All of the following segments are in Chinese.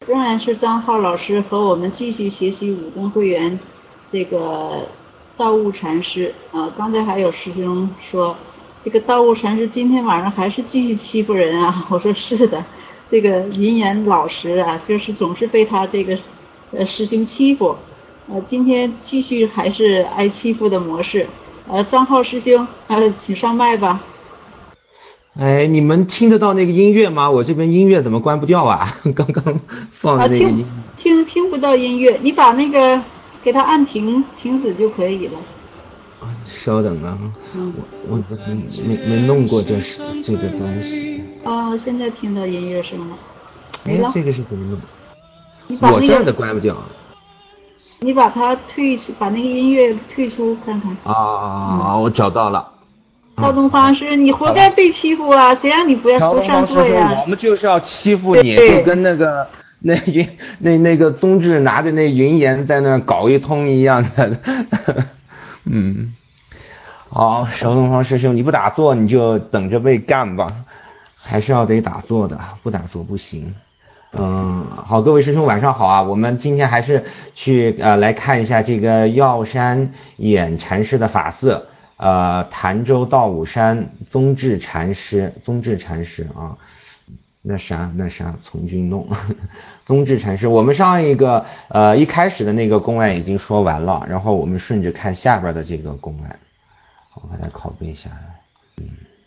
仍然是张浩老师和我们继续学习武登会员这个道悟禅师啊。刚才还有师兄说，这个道悟禅师今天晚上还是继续欺负人啊。我说是的，这个银岩老师啊，就是总是被他这个师兄欺负。今天继续还是挨欺负的模式。张浩师兄，请上麦吧。 哎，你们听得到那个音乐吗？我这边音乐怎么关不掉啊？刚刚放的那个音听不到音乐，你把那个给他按停止就可以了。 啊，稍等啊， 嗯。 我没弄过这个东西。 现在听到音乐声了。没哎， 了。 这个是怎么弄？ 你把那个， 我这儿的关不掉啊。 你把它退出，把那个音乐退出看看。嗯。 我找到了。 赵东方是你活好了， 该被欺负啊！谁让你不乔东上方师兄， 座呀？ 我们就是要欺负你，就对。 跟那个那个宗志拿着那云言在那搞一通一样的。嗯。好，手东方师兄，你不打坐你就等着被干吧，还是要得打坐的，不打坐不行。好，各位师兄晚上好啊，我们今天还是去来看一下这个药山衍禅师的法色，潭州道武山宗智禅师啊。那啥，从军弄宗智禅师，我们上一个一开始的那个公案已经说完了，然后我们顺着看下边的这个公案。我把它拷贝下来。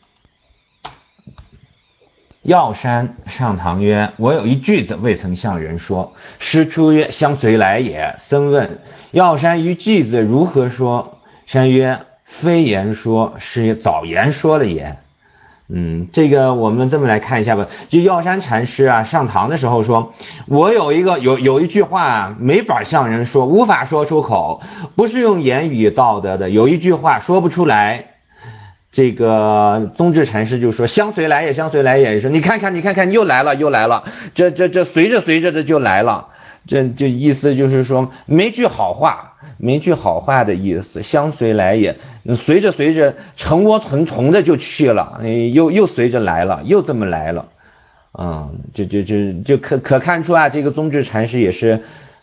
药山上堂曰：我有一句子未曾向人说。师出曰：相随来也。僧问：药山一句子如何说？山曰：非言说，是早言说了也。这个我们这么来看一下吧。就药山禅师啊，上堂的时候说，我有一句话没法向人说，无法说出口，不是用言语道德的，有一句话说不出来。这个宗智禅师就说：相随来也，相随来也。说你看看，又来了，这随着这就来了。这意思就是说没句好话的意思，相随来也，随着成窝成虫的就去了，又随着来了，又这么来了。就可看出啊，这个宗智禅师也是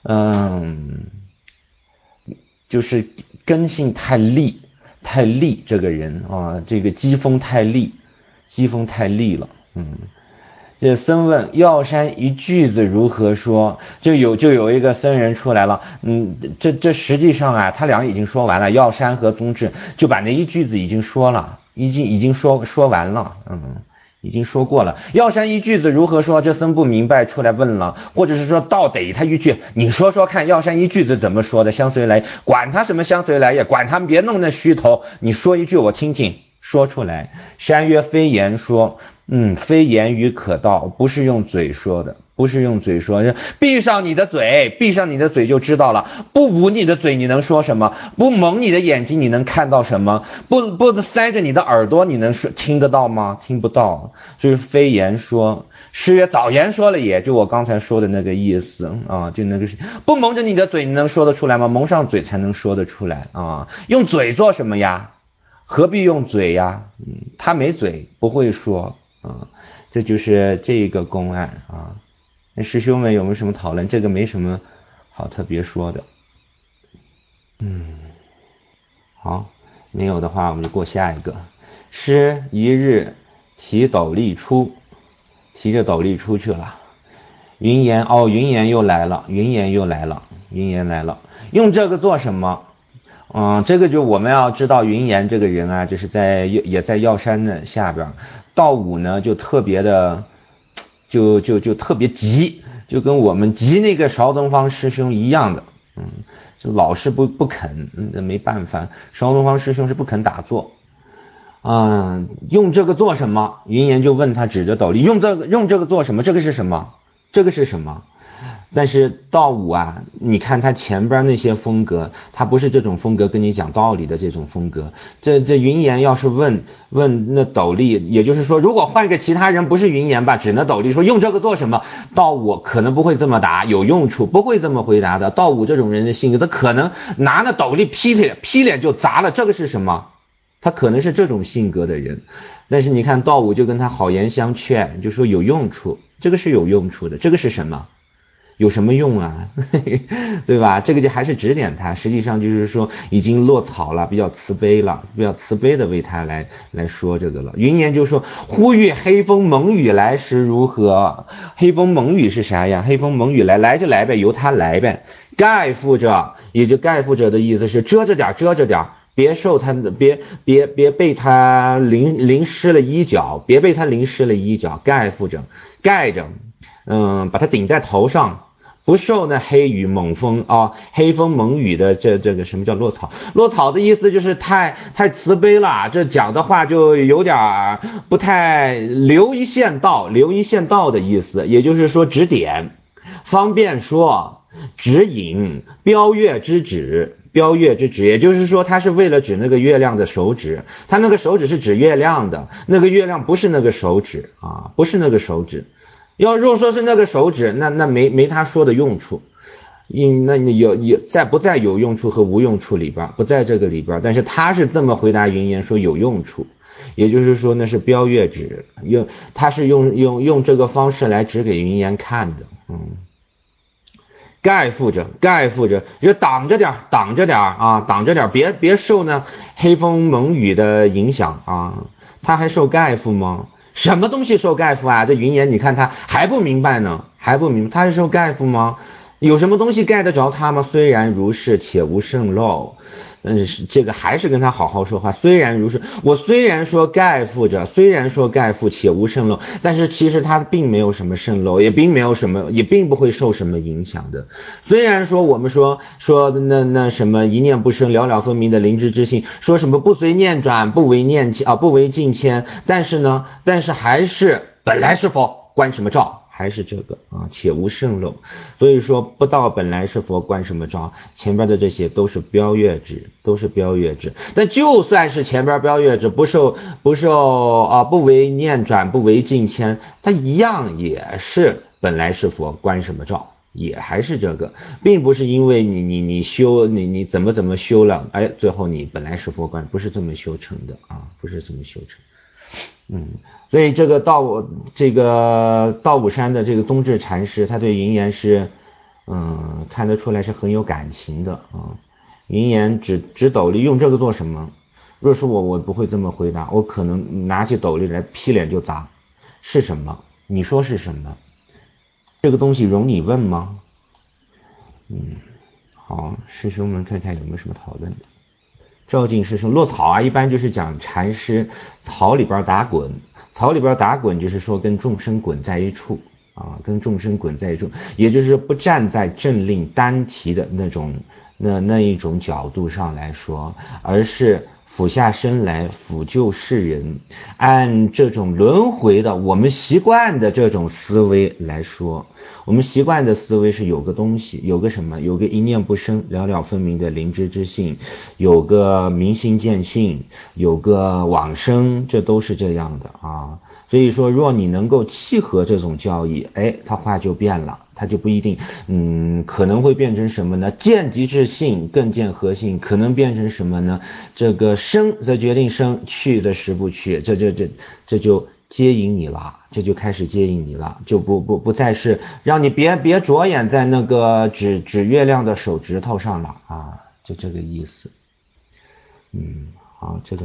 就是根性太利这个人啊，这个机锋太利了。这僧问药山一句子如何说？就有一个僧人出来了。这实际上啊，他俩已经说完了，药山和宗智就把那一句子已经说了，已经说完了。已经说过了。药山一句子如何说？这僧不明白，出来问了，或者是说倒得他一句，你说说看，药山一句子怎么说的？相随来，管他什么相随来也，管他别弄那虚头，你说一句我听听，说出来。山曰：非言说。非言语可道，不是用嘴说的，闭上你的嘴就知道了。不捂你的嘴你能说什么？不蒙你的眼睛你能看到什么？不塞着你的耳朵你能听得到吗？听不到。所以非言说。诗曰：早言说了也，就我刚才说的那个意思啊，就那个不蒙着你的嘴你能说得出来吗？蒙上嘴才能说得出来啊。用嘴做什么呀？何必用嘴呀？他没嘴不会说。这就是这个公案啊。那师兄们有没有什么讨论？这个没什么好特别说的。好，没有的话我们就过下一个。师一日提斗笠出，提着斗笠出去了。云言又来了，用这个做什么？这个就我们要知道云岩这个人啊，就是也在药山的下边。道武呢就特别的就特别急，就跟我们急那个邵东方师兄一样的。就老是不肯，这没办法，邵东方师兄是不肯打坐。用这个做什么？云岩就问他，指着斗笠，用这个做什么？这个是什么？但是道武啊，你看他前边那些风格，他不是这种风格跟你讲道理的这种风格。这云岩要是问那斗笠，也就是说如果换个其他人，不是云岩吧，指那斗笠说用这个做什么，道武可能不会这么答，有用处不会这么回答的。道武这种人的性格，他可能拿那斗笠劈脸就砸了，这个是什么？他可能是这种性格的人。但是你看道武就跟他好言相劝，就说有用处，这个是有用处的。这个是什么？ 有什么用啊？对吧？这个就还是指点他，实际上就是说已经落草了，比较慈悲了，比较慈悲的为他来说这个了。云言就说呼吁黑风猛雨来时如何？黑风猛雨是啥呀？黑风猛雨来就来呗，由他来呗。盖覆着，也就盖覆着的意思是遮着点，别受他的，别被他淋湿了衣角，别被他淋湿了衣角，盖覆着，盖着，把它顶在头上，不受那黑雨猛风啊，黑风猛雨的这个什么叫落草？落草的意思就是太慈悲了，这讲的话就有点不太留一线道的意思，也就是说指点，方便说。指引标月之指，也就是说他是为了指那个月亮的手指，他那个手指是指月亮的，那个月亮不是那个手指啊，不是那个手指。要如果说是那个手指，那没他说的用处，那你不在有用处和无用处里边，不在这个里边，但是他是这么回答云言说有用处，也就是说那是标月指，他是用这个方式来指给云言看的，盖覆着，就挡着点啊，挡着点，别受那黑风猛雨的影响啊。他还受盖覆吗？什么东西受盖覆啊？这云言你看他还不明白呢，他是受盖覆吗？有什么东西盖得着他吗？虽然如是，且无甚漏。这个还是跟他好好说话。虽然如是，我虽然说盖覆着，且无甚漏，但是其实他并没有什么甚漏，也并不会受什么影响的。虽然说我们说那什么一念不生，了了分明的灵芝之性，说什么不随念转，不为境迁，但是还是本来是佛，关什么照？还是这个啊，且无甚漏。所以说不到本来是佛关什么照，前边的这些都是标月指，但就算是前边标月指不受不为念转，不为境迁，它一样也是本来是佛关什么照，也还是这个，并不是因为你修你怎么修了，最后你本来是佛关，不是这么修成的啊，不是这么修成。所以这个道武山的这个宗智禅师，他对云言是看得出来是很有感情的啊。云言指斗笠用这个做什么？若是我不会这么回答，我可能拿起斗笠来劈脸就砸。是什么？你说是什么？这个东西容你问吗？好，师兄们看看有没有什么讨论的。赵晋师兄落草啊，一般就是讲禅师草里边打滚，就是说跟众生滚在一处啊，也就是不站在正令单提的那一种角度上来说，而是俯下身来抚救世人，按这种轮回的我们习惯的这种思维来说，我们习惯的思维是有个东西，有个什么，有个一念不生了了分明的灵芝之性，有个明心见性，有个往生，这都是这样的啊。所以说若你能够契合这种教义，他话就变了，他就不一定可能会变成什么呢？见即是性，更见核心，可能变成什么呢？这个生则决定生，去则实不去，这就接引你了，这就开始接引你了，就不再是让你别着眼在那个指月亮的手指头上了啊，就这个意思。好，这个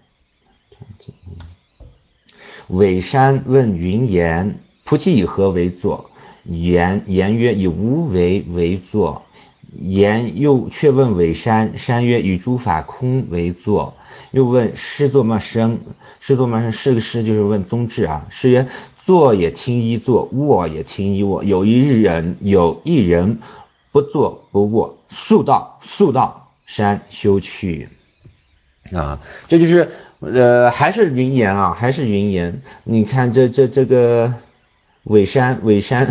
尾山问云言：菩提以何为作？言曰：以无为作。言又却问尾山，山曰：以诸法空为作。又问师作嘛生？师作嘛生？是个师就是问宗智啊。师曰：作也听一作，卧也听一卧。有一人不作不卧，速道山修去啊。这就是还是云言。你看这个尾山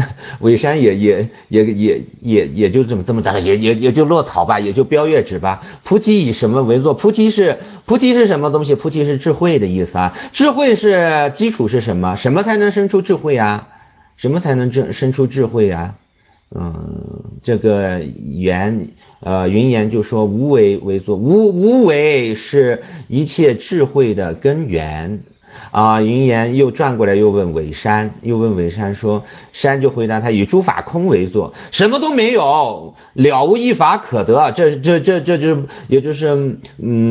也就这么大，也就落草吧，也就标月指吧。菩提以什么为作？菩提是什么东西？菩提是智慧的意思啊。智慧是基础是什么？什么才能生出智慧啊？生出智慧啊？这个云言就说无为为作，无为是一切智慧的根源。 云岩又转过来又问尾山说，山就回答他以诸法空为作，什么都没有，了无一法可得，这也就是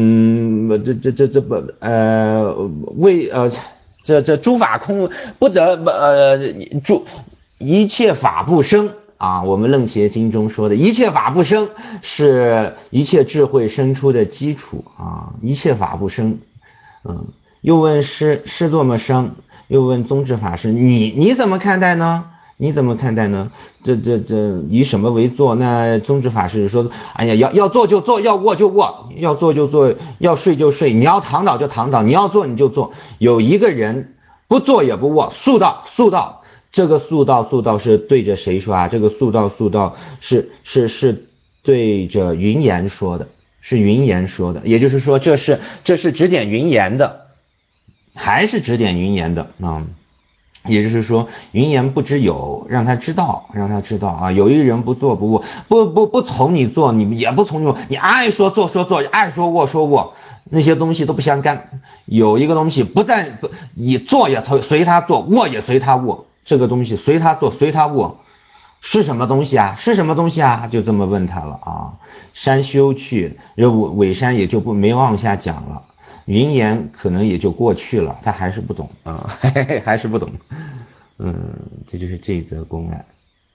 这诸法空不得一切法不生啊，我们楞伽经中说的一切法不生是一切智慧生出的基础啊，一切法不生。又问师作么生，又问宗智法师，你怎么看待呢？这以什么为作？那宗智法师说，哎呀，要做就做，要卧就卧，要做就做，要睡就睡，你要躺倒就躺倒，你要做你就做。有一个人不做也不卧，速道。这个速道是对着谁说啊？这个速道是对着云岩说的，是云岩说的，也就是说这是指点云岩的，还是指点云岩的啊？也就是说云岩不知有，让他知道啊，有一人不做不卧，不从你做，你也不从你做，你爱说做，爱说卧，那些东西都不相干。有一个东西你做也随他做，卧也随他卧，这个东西随他做随他卧，是什么东西啊？就这么问他了啊。山修去，尾山也就没往下讲了，云岩可能也就过去了，他还是不懂啊，还是不懂。这就是这一则公案。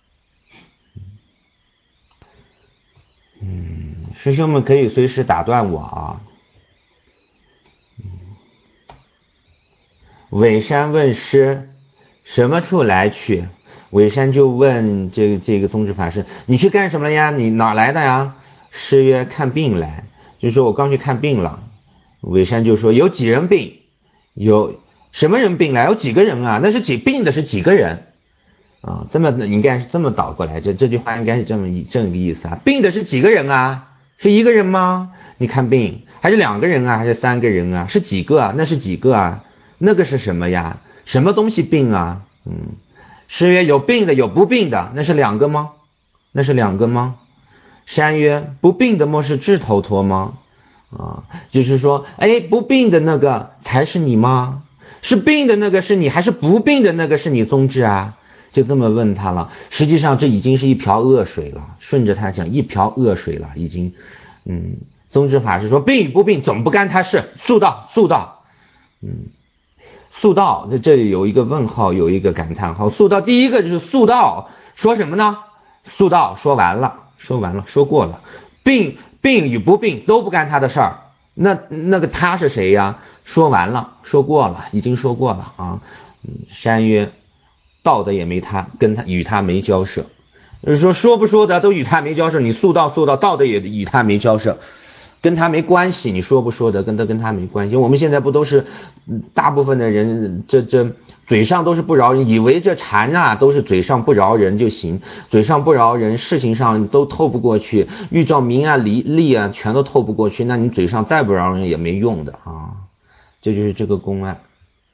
师兄们可以随时打断我啊。尾山问师什么处来去？尾山就问这个宗智法师，你去干什么呀？你哪来的呀？师曰看病来，就是说我刚去看病了。尾山就说有几人病？有什么人病来？有几个人啊？那是病的是几个人啊？应该是这么倒过来，这句话应该是这么个意思啊。病的是几个人啊？是一个人吗？你看病还是2个人啊？还是3个人啊？是几个啊？那是几个啊？那个是什么呀？什么东西病啊？师曰有病的有不病的，那是2个吗？山曰不病的莫是智头陀吗？就是说不病的那个才是你吗？是病的那个是你，还是不病的那个是你宗智啊？就这么问他了。实际上这已经是一瓢恶水了，顺着他讲一瓢恶水了已经。宗智法师说病与不病总不干他事，速道。速道这里有一个问号，有一个感叹号。速道第一个就是速道说什么呢？速道说完了，说过了。病与不病都不干他的事儿，那个他是谁呀？说完了，说过了，已经说过了啊。山曰道的也没他，与他没交涉，就是说不说的都与他没交涉，你速道道的也与他没交涉，跟他没关系，你说不说的跟他没关系。我们现在不都是大部分的人这嘴上都是不饶人，以为这禅啊都是嘴上不饶人就行，嘴上不饶人，事情上都透不过去，遇到名啊利啊全都透不过去，那你嘴上再不饶人也没用的啊。这就是这个公案。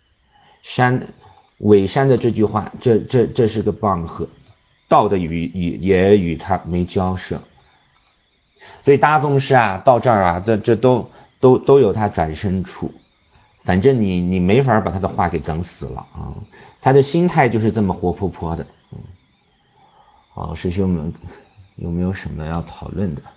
尾山的这句话，这是个棒喝，道的也与他没交涉。所以大宗师啊到这儿啊，这都有他转身处，反正你没法把他的话给整死了啊。他的心态就是这么活泼泼的。好，师兄们有没有什么要讨论的？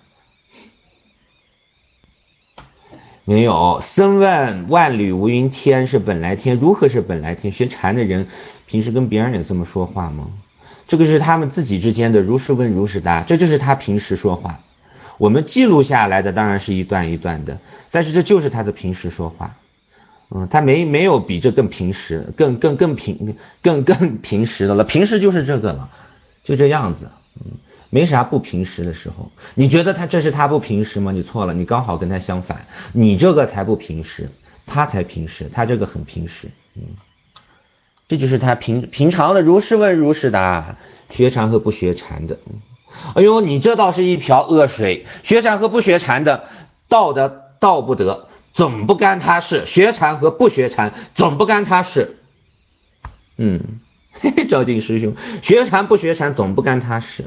没有。僧问万缕无云天是本来天，如何是本来天？学禅的人平时跟别人也这么说话吗？这个是他们自己之间的如是问如是答，这就是他平时说话。我们记录下来的当然是一段一段的，但是这就是他的平时说话。他没有比这更平时更平时的了，平时就是这个了，就这样子。没啥不平时的时候。你觉得这是他不平时吗？你错了，你刚好跟他相反，你这个才不平时，他才平时，他这个很平时。这就是他平常的如是问如是答，学禅和不学禅的。哎呦，你这倒是一瓢恶水，学禅和不学禅的道的道不得，总不干他事，学禅和不学禅总不干他事。赵静师兄，学禅不学禅总不干他事。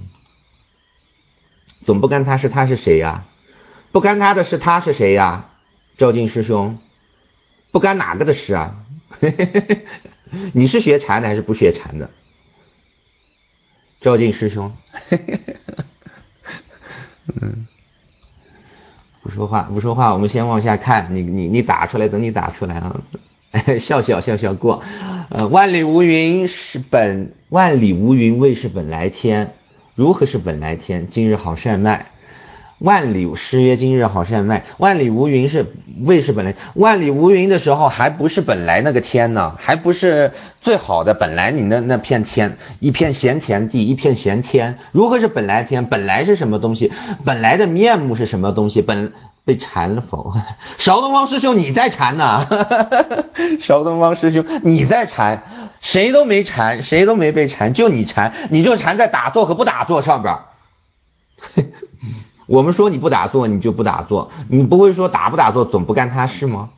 总不干他事，他是谁呀？不干他的事，他是谁呀？ 赵晋师兄，不干哪个的事啊？你是学禅的还是不学禅的？赵晋师兄，不说话，我们先往下看，你打出来，等你打出来啊，笑过。万里无云未是本来天，如何是本来天？今日好善卖。诗曰今日好善卖，万里无云未是本来，万里无云的时候还不是本来那个天呢，还不是最好的本来你那片天，一片闲田地，一片闲天，如何是本来天？本来是什么东西？本来的面目是什么东西？被缠了否？邵东方师兄你在缠呢？邵东方师兄你在缠，谁都没缠，谁都没被缠，就你缠，你就缠在打坐和不打坐上边。我们说你不打坐你就不打坐，你不会说打不打坐总不干他事吗？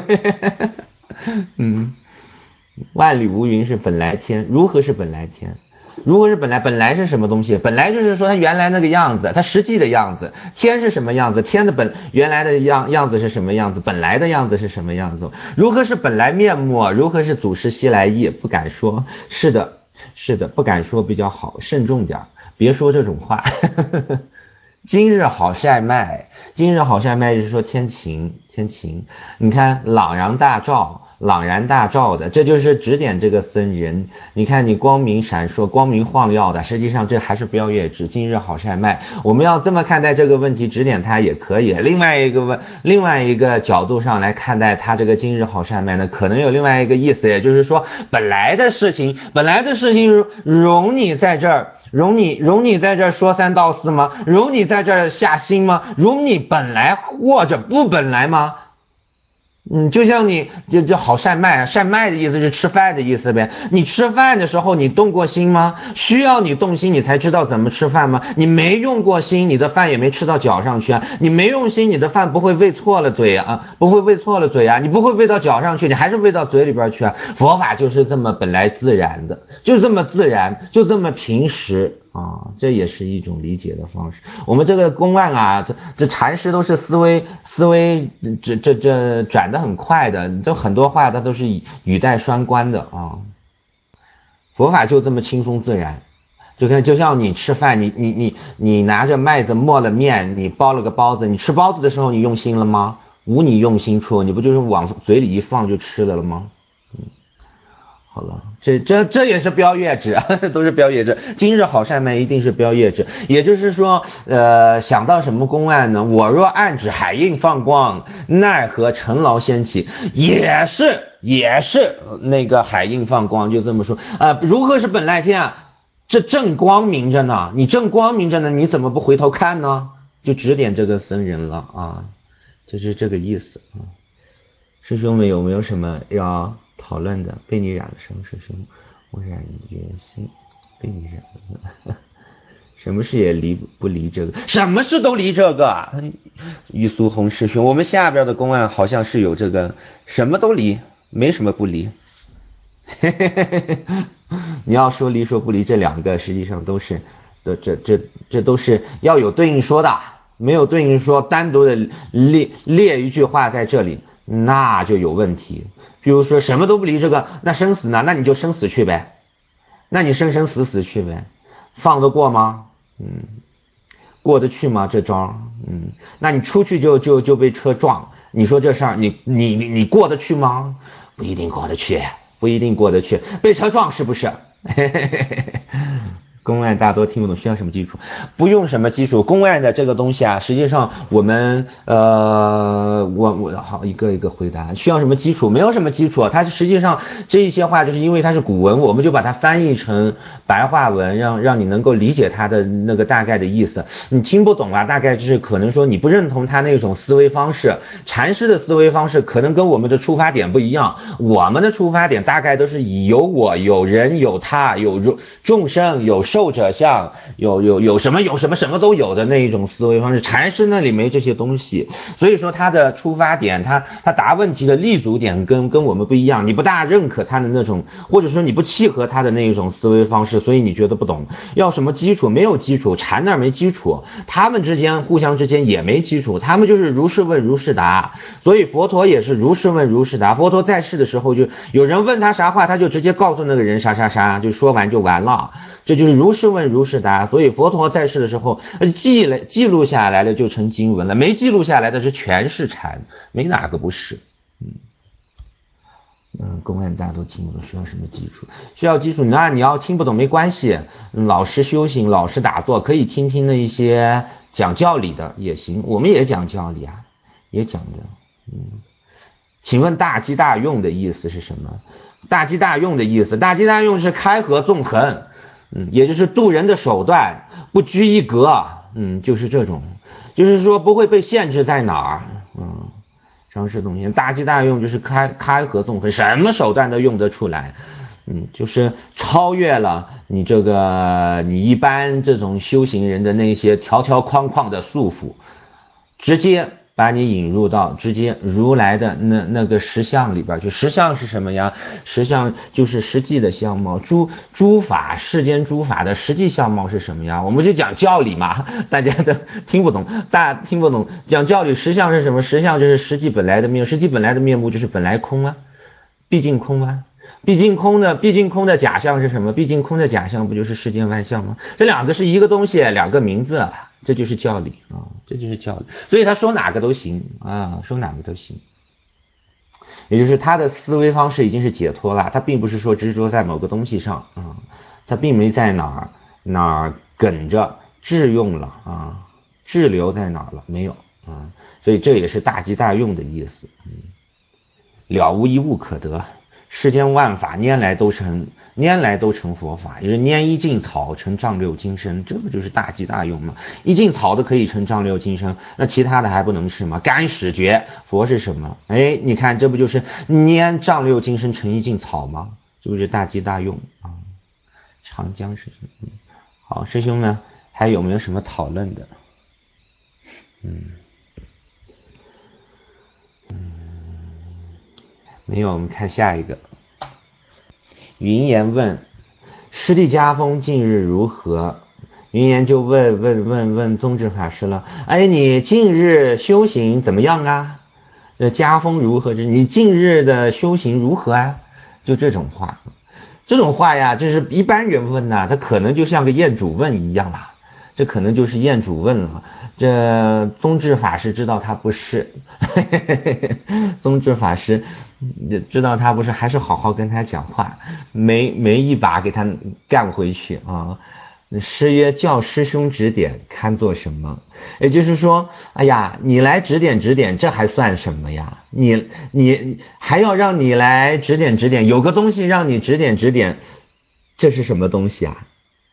万里无云是本来天，如何是本来天？如何是本来是什么东西？本来就是说它原来那个样子，它实际的样子。天是什么样子？天的原来的样子是什么样子？本来的样子是什么样子？如何是本来面目？如何是祖师西来意？不敢说。是的，不敢说比较好，慎重点，别说这种话。今日好晒卖，就是说天晴，你看朗然大照的，这就是指点这个僧人。你看你光明闪烁，光明晃耀的，实际上这还是标业指今日好晒卖。我们要这么看待这个问题，指点它也可以。另外一个角度上来看待它这个今日好晒卖呢，可能有另外一个意思，也就是说本来的事情容你在这儿说三道四吗？容你在这儿下心吗？容你本来或者不本来吗？就像你这好晒卖的意思是吃饭的意思呗。你吃饭的时候你动过心吗？需要你动心你才知道怎么吃饭吗？你没用过心，你的饭也没吃到脚上去啊。你没用心，你的饭不会喂错了嘴啊，你不会喂到脚上去，你还是喂到嘴里边去啊。佛法就是这么本来自然的，就这么自然，就这么平时啊，这也是一种理解的方式。我们这个公案啊，这禅师都是思维这转得很快的，这很多话它都是语带双关的啊。佛法就这么轻松自然，就像你吃饭，你拿着麦子磨了面，你包了个包子，你吃包子的时候你用心了吗？无你用心处，你不就是往嘴里一放就吃了吗？好了，这也是标业指，都是标业指。今日好善卖一定是标业指，也就是说，想到什么公案呢？我若暗指海印放光，奈何尘劳掀起，也是那个海印放光，就这么说。如何是本来天啊？这正光明着呢，你怎么不回头看呢？就指点这个僧人了啊，就是这个意思啊。师兄们有没有什么要讨论的？被你染了什么？师兄，我染原心，被你染了。什么事也不离这个，什么事都离这个。玉苏红师兄，我们下边的公案好像是有这个，什么都离，没什么不离。你要说离说不离，这两个实际上都是，这都是要有对应说的，没有对应说单独的列一句话在这里，那就有问题。比如说什么都不离这个，那生死呢？那你就生死去呗，那你生死去呗，放得过吗？过得去吗？这招，那你出去就被车撞，你说这事儿你过得去吗？不一定过得去，被车撞是不是？公案大多听不懂，需要什么基础？不用什么基础，公案的这个东西啊，实际上我们我好一个一个回答，需要什么基础？没有什么基础，它实际上这一些话就是因为它是古文，我们就把它翻译成白话文，让你能够理解它的那个大概的意思。你听不懂啊，大概就是可能说你不认同他那种思维方式，禅师的思维方式可能跟我们的出发点不一样，我们的出发点大概都是以有我有人有他有众生有寿者相，有什么都有的那一种思维方式。禅师那里没这些东西，所以说他的出发点，他答问题的立足点跟我们不一样，你不大认可他的那种，或者说你不契合他的那一种思维方式，所以你觉得不懂。要什么基础？没有基础，禅那儿没基础，他们互相之间也没基础，他们就是如是问如是答。所以佛陀也是如是问如是答。佛陀在世的时候，就有人问他啥话，他就直接告诉那个人啥啥啥，就说完就完了，这就是如是问如是答。所以佛陀在世的时候记录下来了就成经文了，没记录下来的是全是禅，没哪个不是。公案大家都听不懂，需要什么基础？需要基础，那你要听不懂没关系，老实修行，老实打坐，可以听听那一些讲教理的也行，我们也讲教理啊，也讲的。请问大机大用的意思是什么？大机大用的意思，大机大用是开合纵横，也就是渡人的手段，不拘一格，就是这种，就是说不会被限制在哪儿，常识洞见，大机大用就是开合纵横，什么手段都用得出来，就是超越了你一般这种修行人的那些条条框框的束缚，直接把你引入到直接如来的那个实相里边去。实相是什么呀？实相就是实际的相貌，诸法世间诸法的实际相貌是什么呀？我们就讲教理嘛，大家都听不懂，讲教理。实相是什么？实相就是实际本来的面目，实际本来的面目就是本来空啊，毕竟空啊。毕竟空的假象是什么？毕竟空的假象不就是世间万象吗？这两个是一个东西，两个名字啊，这就是教理啊，这就是教理。所以他说哪个都行啊，说哪个都行。也就是他的思维方式已经是解脱了，他并不是说执着在某个东西上啊，他并没在哪儿梗着滞用了啊，滞留在哪儿了没有啊？所以这也是大机大用的意思。了无一物可得。世间万法拈来都成佛法，也就是拈一茎草成丈六金身，这不就是大机大用吗？一茎草都可以成丈六金身，那其他的还不能是吗？干始觉佛是什么？你看这不就是拈丈六金身成一茎草吗？这不是大机大用啊？长江是什么？好，师兄们还有没有什么讨论的？没有，我们看下一个。云言问师弟家风近日如何？云言就问宗智法师了，你近日修行怎么样啊？家风如何？你近日的修行如何啊？就这种话呀，就是一般人问呐，他可能就像个验主问一样啦，这可能就是验主问了。这宗智法师知道他不是宗智法师知道他不是，还是好好跟他讲话，没一把给他干回去啊。师曰：教师兄指点，堪作什么？也就是说，你来指点，这还算什么呀？你还要让你来指点，有个东西让你指点，这是什么东西啊？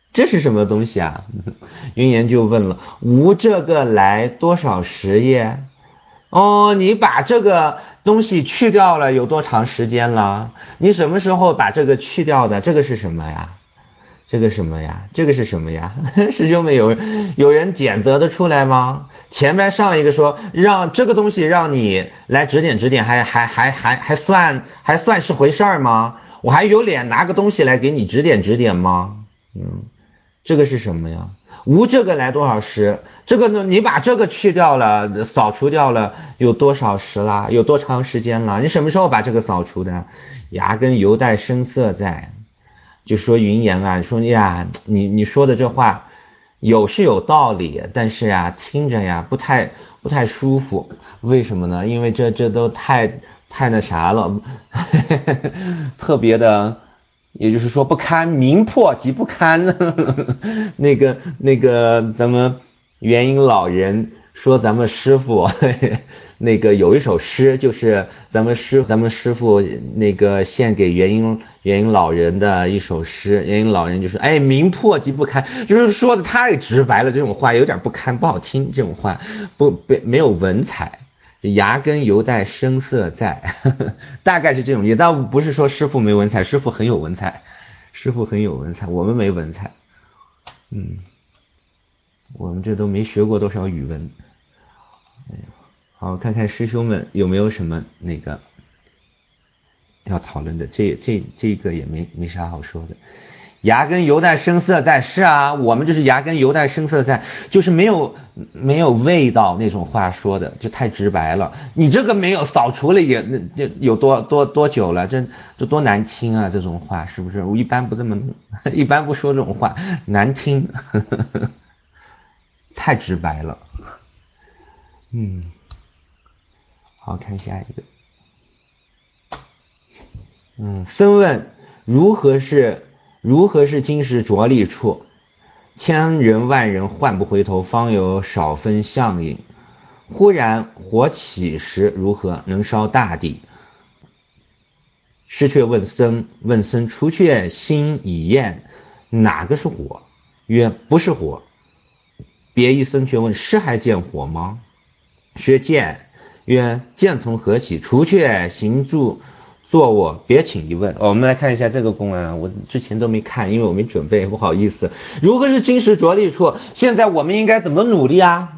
云言就问了：无这个来多少时耶？你把这个东西去掉了有多长时间了？你什么时候把这个去掉的？这个是什么呀？这个是什么呀？师兄们有人检测得出来吗？前面上一个说让这个东西让你来指点，还算是回事儿吗？我还有脸拿个东西来给你指点吗？这个是什么呀？无这个来多少时？这个呢，你把这个去掉了，扫除掉了，有多少时啦？有多长时间了？你什么时候把这个扫除的？牙根犹带生涩在，就说云言啊，说呀，你说的这话是有道理，但是呀，听着呀不太舒服。为什么呢？因为这都太那啥了，特别的。也就是说不堪，名破即不堪。那个咱们元婴老人说咱们师傅那个有一首诗，就是咱们师傅那个献给元婴老人的一首诗。元婴老人就说名破即不堪，就是说的太直白了，这种话有点不堪，不好听，这种话没有文采。牙根犹带生涩在，大概是这种意思。但不是说师父没文采，师父很有文采，我们没文采。 我们这都没学过多少语文。好，看看师兄们有没有什么那个要讨论的，这个也没啥好说的。牙根犹带生涩在，是啊，我们就是牙根犹带生涩在，就是没有味道那种话说的，就太直白了。你这个没有扫除了也有多久了，这多难听啊，这种话是不是？我一般不说这种话，难听，太直白了。好，看下一个。僧问如何是金石着力处？千人万人换不回头，方有少分相应。忽然火起时，如何能烧大地？师却问僧，除却心已焰，哪个是火？曰不是火。别一僧却问，师还见火吗？师见。曰见从何起？除却行住坐卧，别请一问。我们来看一下这个公案，我之前都没看，因为我没准备，不好意思。如何是金石着力处？现在我们应该怎么努力啊？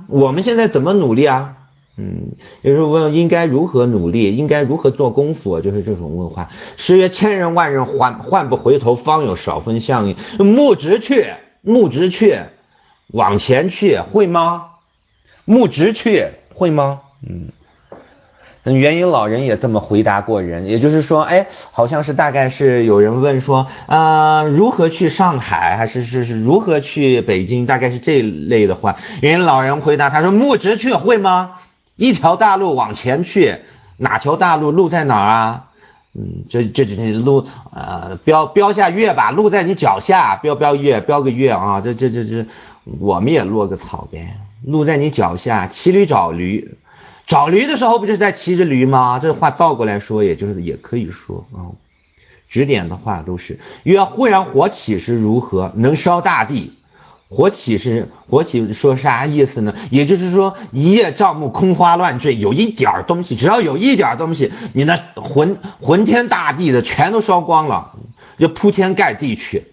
有时候问应该如何努力，应该如何做功夫，就是这种问话。师曰千人万人换不回头，方有少分相应。目直去，往前去，会吗？目直去，会吗？元婴老人也这么回答过人，也就是说，好像是大概是有人问说，如何去上海，还是如何去北京，大概是这类的话。元婴老人回答，他说目直去，会吗？一条大路往前去，哪条大路？路在哪儿啊？这路标下月吧，路在你脚下，标月，标个月啊，这我们也落个草呗。路在你脚下，骑驴找驴。找驴的时候不就是在骑着驴吗？这话倒过来说，也可以说指点的话都是。曰忽然火起时如何能烧大地？火起说啥意思呢？也就是说一叶障目，空花乱坠，有一点东西，只要有一点东西，你那浑天大地的全都烧光了，就铺天盖地去。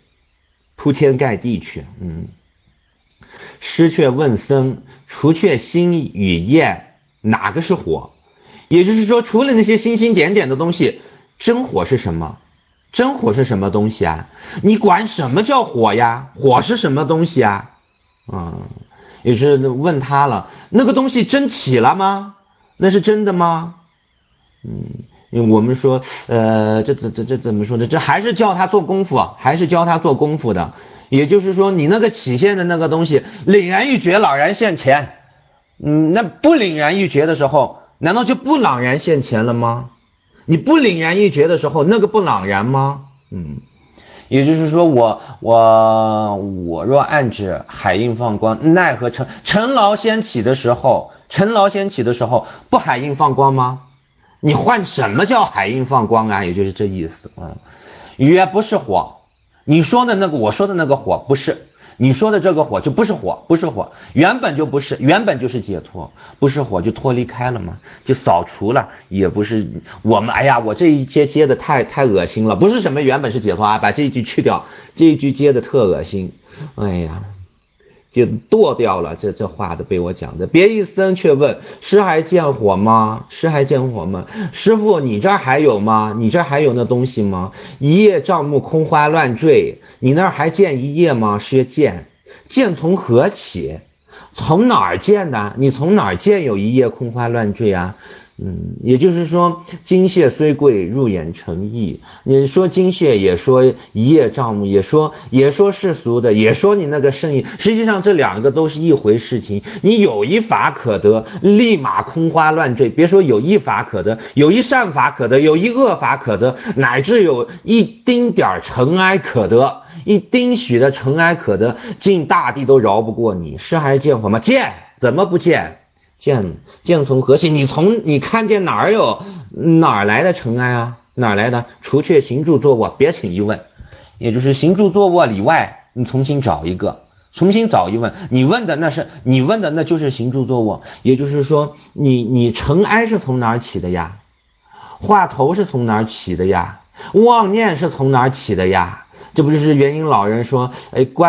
师却问僧，除却心与焰，哪个是火？也就是说，除了那些星星点点的东西，真火是什么？真火是什么东西啊？你管什么叫火呀？火是什么东西啊？也是问他了，那个东西真起了吗？那是真的吗？因为我们说，这怎么说呢？这还是教他做功夫，的。也就是说，你那个起现的那个东西，凛然欲绝，朗然现前。那不凛然欲绝的时候，难道就不朗然现前了吗？你不凛然欲绝的时候，那个不朗然吗？也就是说，我若暗指海印放光，奈何尘劳先起的时候，不海印放光吗？你换什么叫海印放光啊？也就是这意思。曰不是火，你说的那个，我说的那个火不是。你说的这个火就不是火，原本就不是，原本就是解脱，不是火就脱离开了嘛，就扫除了，也不是我们我这一节接的太恶心了，不是什么原本是解脱啊，把这一句去掉，这一句接的特恶心，就剁掉了，这话的被我讲的。别一僧却问，师还见火吗？师父你这儿还有吗？你这儿还有那东西吗？一叶障目，空花乱坠，你那儿还见一叶吗？师见。见从何起？从哪儿见的？你从哪儿见有一叶空花乱坠啊？也就是说，金屑虽贵，入眼成异。你说金屑，也说一叶障目，也说世俗的，也说你那个圣意。实际上这两个都是一回事情。你有一法可得，立马空花乱坠。别说有一法可得，有一善法可得，有一恶法可得，乃至有一丁点尘埃可得，一丁许的尘埃可得，尽大地都饶不过你。是还见火吗？见，怎么不见？见从何起？你看见哪儿来的尘埃啊？哪儿来的？除却行住坐卧，别请一问，也就是行住坐卧里外，你重新找一问。你问的那就是行住坐卧，也就是说，你尘埃是从哪儿起的呀？话头是从哪儿起的呀？妄念是从哪儿起的呀？这不就是元婴老人说，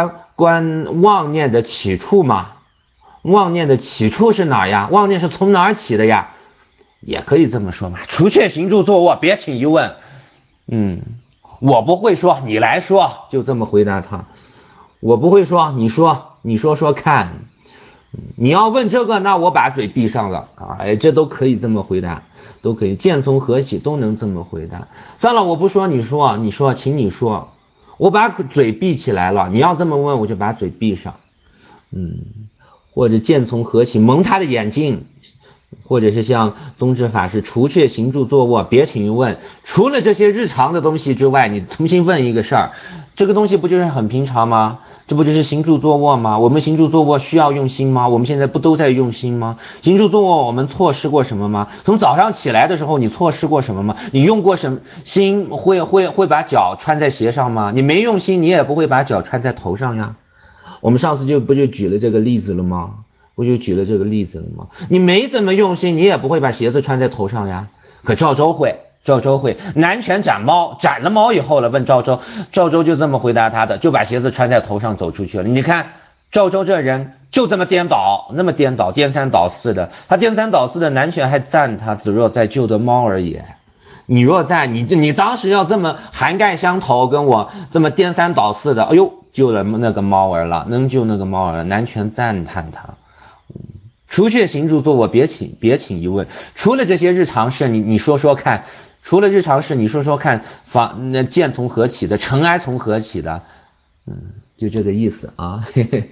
观妄念的起处吗？妄念的起处是哪呀？妄念是从哪儿起的呀？也可以这么说嘛。除却行住坐卧，别请疑问。我不会说，你来说，就这么回答他。我不会说，你说，你说说看。你要问这个，那我把嘴闭上了啊！这都可以这么回答，都可以，见从何起都能这么回答。算了，我不说，你说，你说，请你说。我把嘴闭起来了，你要这么问，我就把嘴闭上。或者见从何起，蒙他的眼睛。或者是像宗智法师，除却行住坐卧，别请问。除了这些日常的东西之外，你重新问一个事儿，这个东西不就是很平常吗？这不就是行住坐卧吗？我们行住坐卧需要用心吗？我们现在不都在用心吗？行住坐卧我们错失过什么吗？从早上起来的时候你错失过什么吗？你用过什么心会把脚穿在鞋上吗？你没用心，你也不会把脚穿在头上呀。我们上次不就举了这个例子了吗？你没怎么用心，你也不会把鞋子穿在头上呀。可赵州会，南拳斩猫，斩了猫以后了，问赵州就这么回答他的，就把鞋子穿在头上走出去了。你看赵州这人就这么颠倒，颠三倒四的。他颠三倒四的，南拳还赞他子若在救的猫而已。你若在你当时要这么涵盖相投，跟我这么颠三倒四的，哎呦，救了那个猫儿了，能救那个猫儿，南拳赞叹他。除却行住坐卧，别请疑问。除了这些日常事，你说说看。除了日常事，你说说看，那见从何起的，尘埃从何起的？就这个意思啊。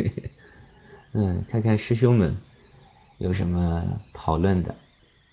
看看师兄们有什么讨论的。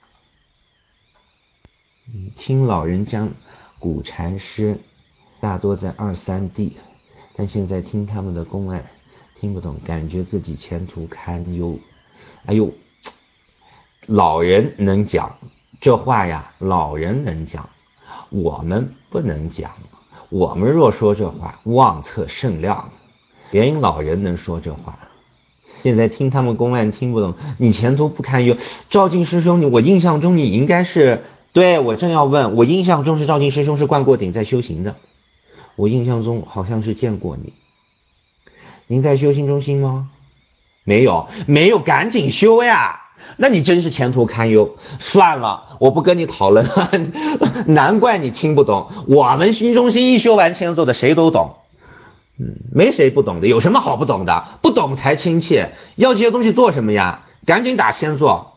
听老人讲古禅师，大多在2、3地，但现在听他们的公案，听不懂，感觉自己前途堪忧。哎呦，老人能讲这话呀，老人能讲，我们不能讲。我们若说这话，妄测甚量。原因老人能说这话，现在听他们公案听不懂，你前途不堪忧。赵晋师兄，我印象中你应该是，对，我正要问，我印象中是赵晋师兄是灌过顶在修行的，我印象中好像是见过你。您在修行中心吗？没有，赶紧修呀！那你真是前途堪忧。算了，我不跟你讨论了。难怪你听不懂，我们心中心一修完千座的谁都懂。没谁不懂的，有什么好不懂的？不懂才亲切。要这些东西做什么呀？赶紧打千座。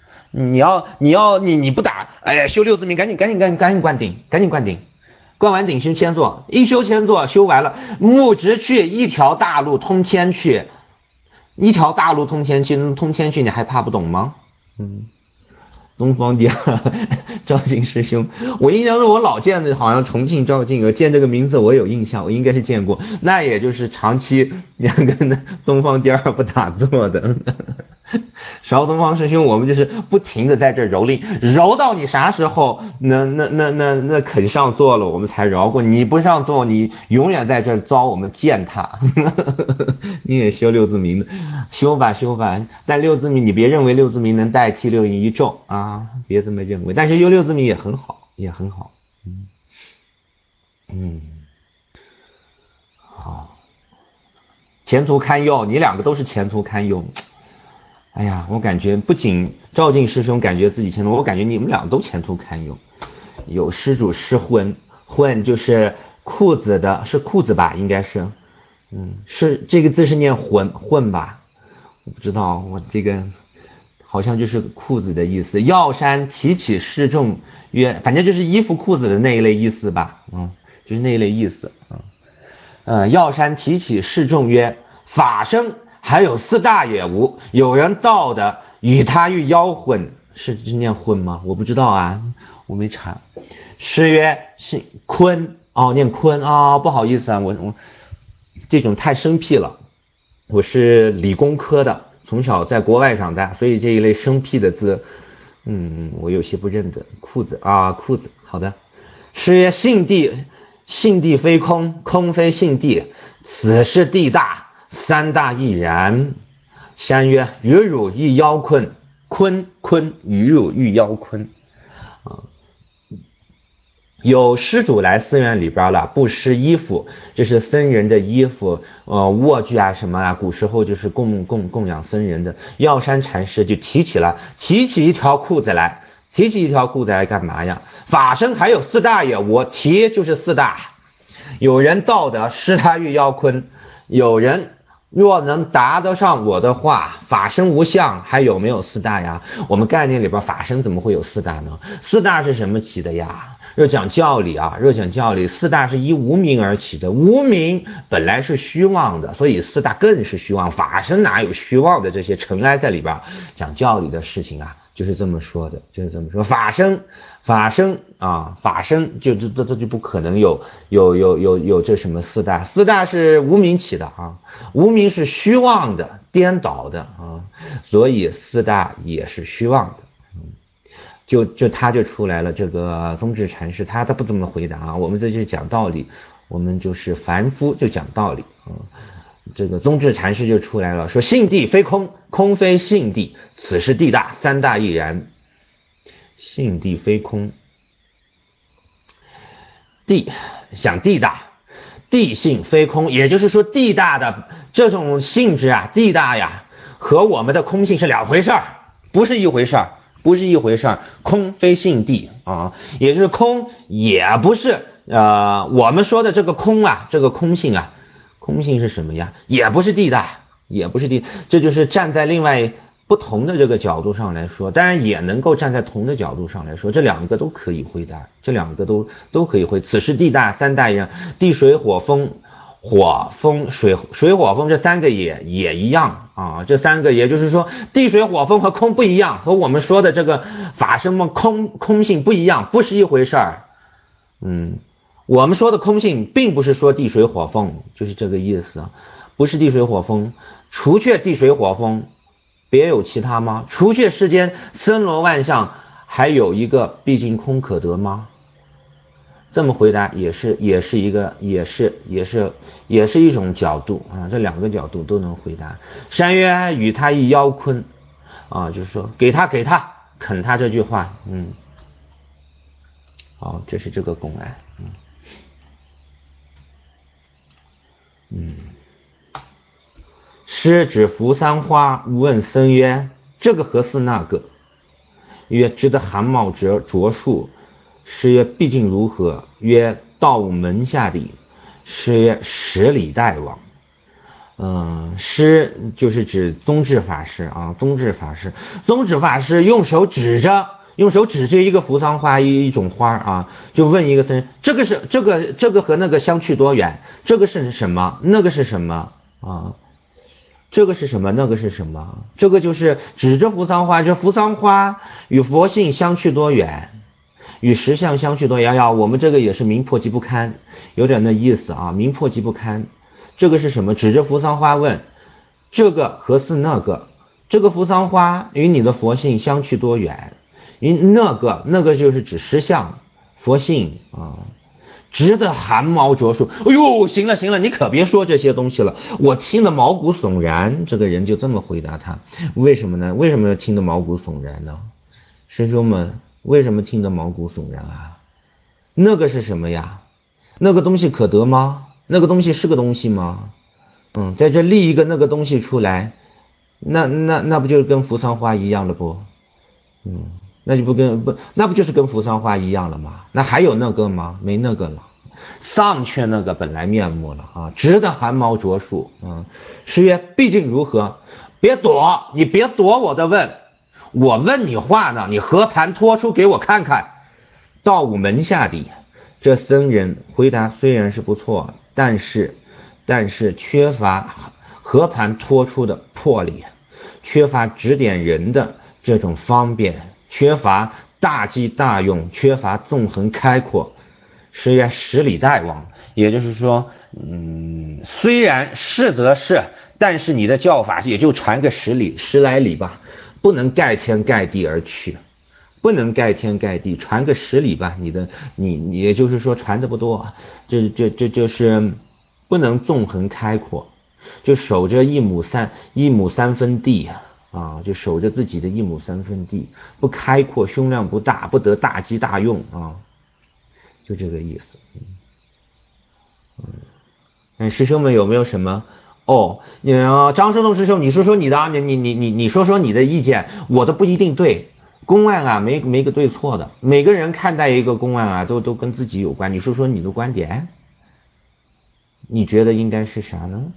你不打，哎呀，修6字明，赶紧灌顶，灌完顶修千座，一修千座修完了，木直去，一条大路通天去。通天去，你还怕不懂吗？东方第二赵晋师兄，我印象中我老见的好像重庆赵晋，我见这个名字我有印象，我应该是见过，那也就是长期两个东方第二不打坐的。邵东方师兄，我们就是不停的在这蹂躏，揉到你啥时候那肯上座了，我们才饶过你。不上座，你永远在这遭我们践踏。你也修6字明的，修吧，但6字明你别认为6字明能代替6阴一咒啊，别这么认为。但是修6字明也很好。好，前途堪忧，你两个都是前途堪忧。哎呀，我感觉不仅赵晋师兄感觉自己前途，我感觉你们俩都前途堪忧。有施主失婚，混就是裤子的，是裤子吧？应该是，是这个字是念混吧？我不知道，我这个好像就是裤子的意思。药山提起示众曰，反正就是衣服裤子的那一类意思吧，就是那一类意思。药山提起示众曰，法生还有4大也无，有人道的与他欲妖混，是念混吗？我不知道啊，我没查。诗曰是坤，念坤啊，不好意思啊，我这种太生僻了，我是理工科的，从小在国外长大，所以这一类生僻的字，我有些不认得。裤子，好的。诗曰性地非空，空非性地，此是地大，3大亦然。山曰与汝欲妖坤，坤与汝欲妖坤。 有施主来寺院里边了，不施衣服，这是僧人的衣服，卧具啊什么啊，古时候就是供养僧人的。药山禅师就提起一条裤子来，干嘛呀？法身还有四大也，我提就是四大。有人道德施他欲邀坤，有人若能答得上我的话，法身无相，还有没有四大呀？我们概念里边法身怎么会有四大呢？四大是什么起的呀？若讲教理，四大是依无明而起的，无明本来是虚妄的，所以四大更是虚妄，法身哪有虚妄的这些尘埃在里边？讲教理的事情啊，就是这么说的，法身就不可能有这什么四大是无明起的啊，无明是虚妄的、颠倒的啊，所以四大也是虚妄的。他就出来了，这个宗智禅师他不这么回答啊，我们这就是讲道理，我们就是凡夫就讲道理啊。这个宗智禅师就出来了，说性地非空，空非性地，此是地大，三大亦然。性地非空，地大，地性非空，也就是说地大的这种性质啊，地大呀，和我们的空性是两回事儿，不是一回事儿。空非性地啊，也就是空也不是我们说的这个空啊，这个空性啊，空性是什么呀？也不是地大，这就是站在另外不同的这个角度上来说，当然也能够站在同的角度上来说，这两个都可以回答，都可以回。此是地大，三大一样，地水火风，水火风这三个也一样啊，这三个也就是说地水火风和空不一样，和我们说的这个法身空性不一样，不是一回事儿。我们说的空性并不是说地水火风，就是这个意思啊，不是地水火风，除却地水火风别有其他吗？除却世间森罗万象，还有一个毕竟空可得吗？这么回答也是一种角度啊，这两个角度都能回答。山曰与他一邀坤啊，就是说给他啃他这句话，好，这是这个公案，师指扶桑花，问僧曰：这个何似那个？曰：知得寒茂卓树。师曰：毕竟如何？曰：道午门下底。师曰：10里带往。师就是指宗智法师啊，宗智法师用手指着一个扶桑花，一种花啊，就问一个僧人：这个和那个相去多远？这个是什么？那个是什么啊？这个是什么？那个是什么？这个就是指着扶桑花，这扶桑花与佛性相去多远？与实相相去多远呀？我们这个也是明破即不堪，有点那意思啊，明破即不堪。这个是什么？指着扶桑花问，这个何似那个？这个扶桑花与你的佛性相去多远？与那个就是指实相佛性啊。值得寒毛着树。哎呦，行了，你可别说这些东西了，我听得毛骨悚然。这个人就这么回答他，为什么呢？为什么要听得毛骨悚然呢？师兄们，为什么听得毛骨悚然啊？那个是什么呀？那个东西可得吗？那个东西是个东西吗？在这立一个那个东西出来，那不就跟扶桑花一样了不？那不就是跟扶桑花一样了吗？那还有那个吗？没那个了，丧却那个本来面目了啊！值得寒毛着树。师曰：毕竟如何？别躲，你别躲我的问，我问你话呢，你和盘托出给我看看。道午门下底，这僧人回答虽然是不错，但是缺乏和盘托出的魄力，缺乏指点人的这种方便，缺乏大机大用，缺乏纵横开阔。师曰：10里带往，也就是说，虽然是则是，但是你的教法也就传个10来里吧，不能盖天盖地而去，不能盖天盖地，传个10里吧，你也就是说传的不多，这就是不能纵横开阔，就守着一亩三分地啊，就守着自己的1亩3分地，不开阔，胸量不大，不得大机大用啊。 就这个意思。师兄们有没有什么？张生动师兄，你说说你的，你说说你的意见，我的不一定对。公案啊，没个对错的，每个人看待一个公案啊，都跟自己有关。你说说你的观点，你觉得应该是啥呢？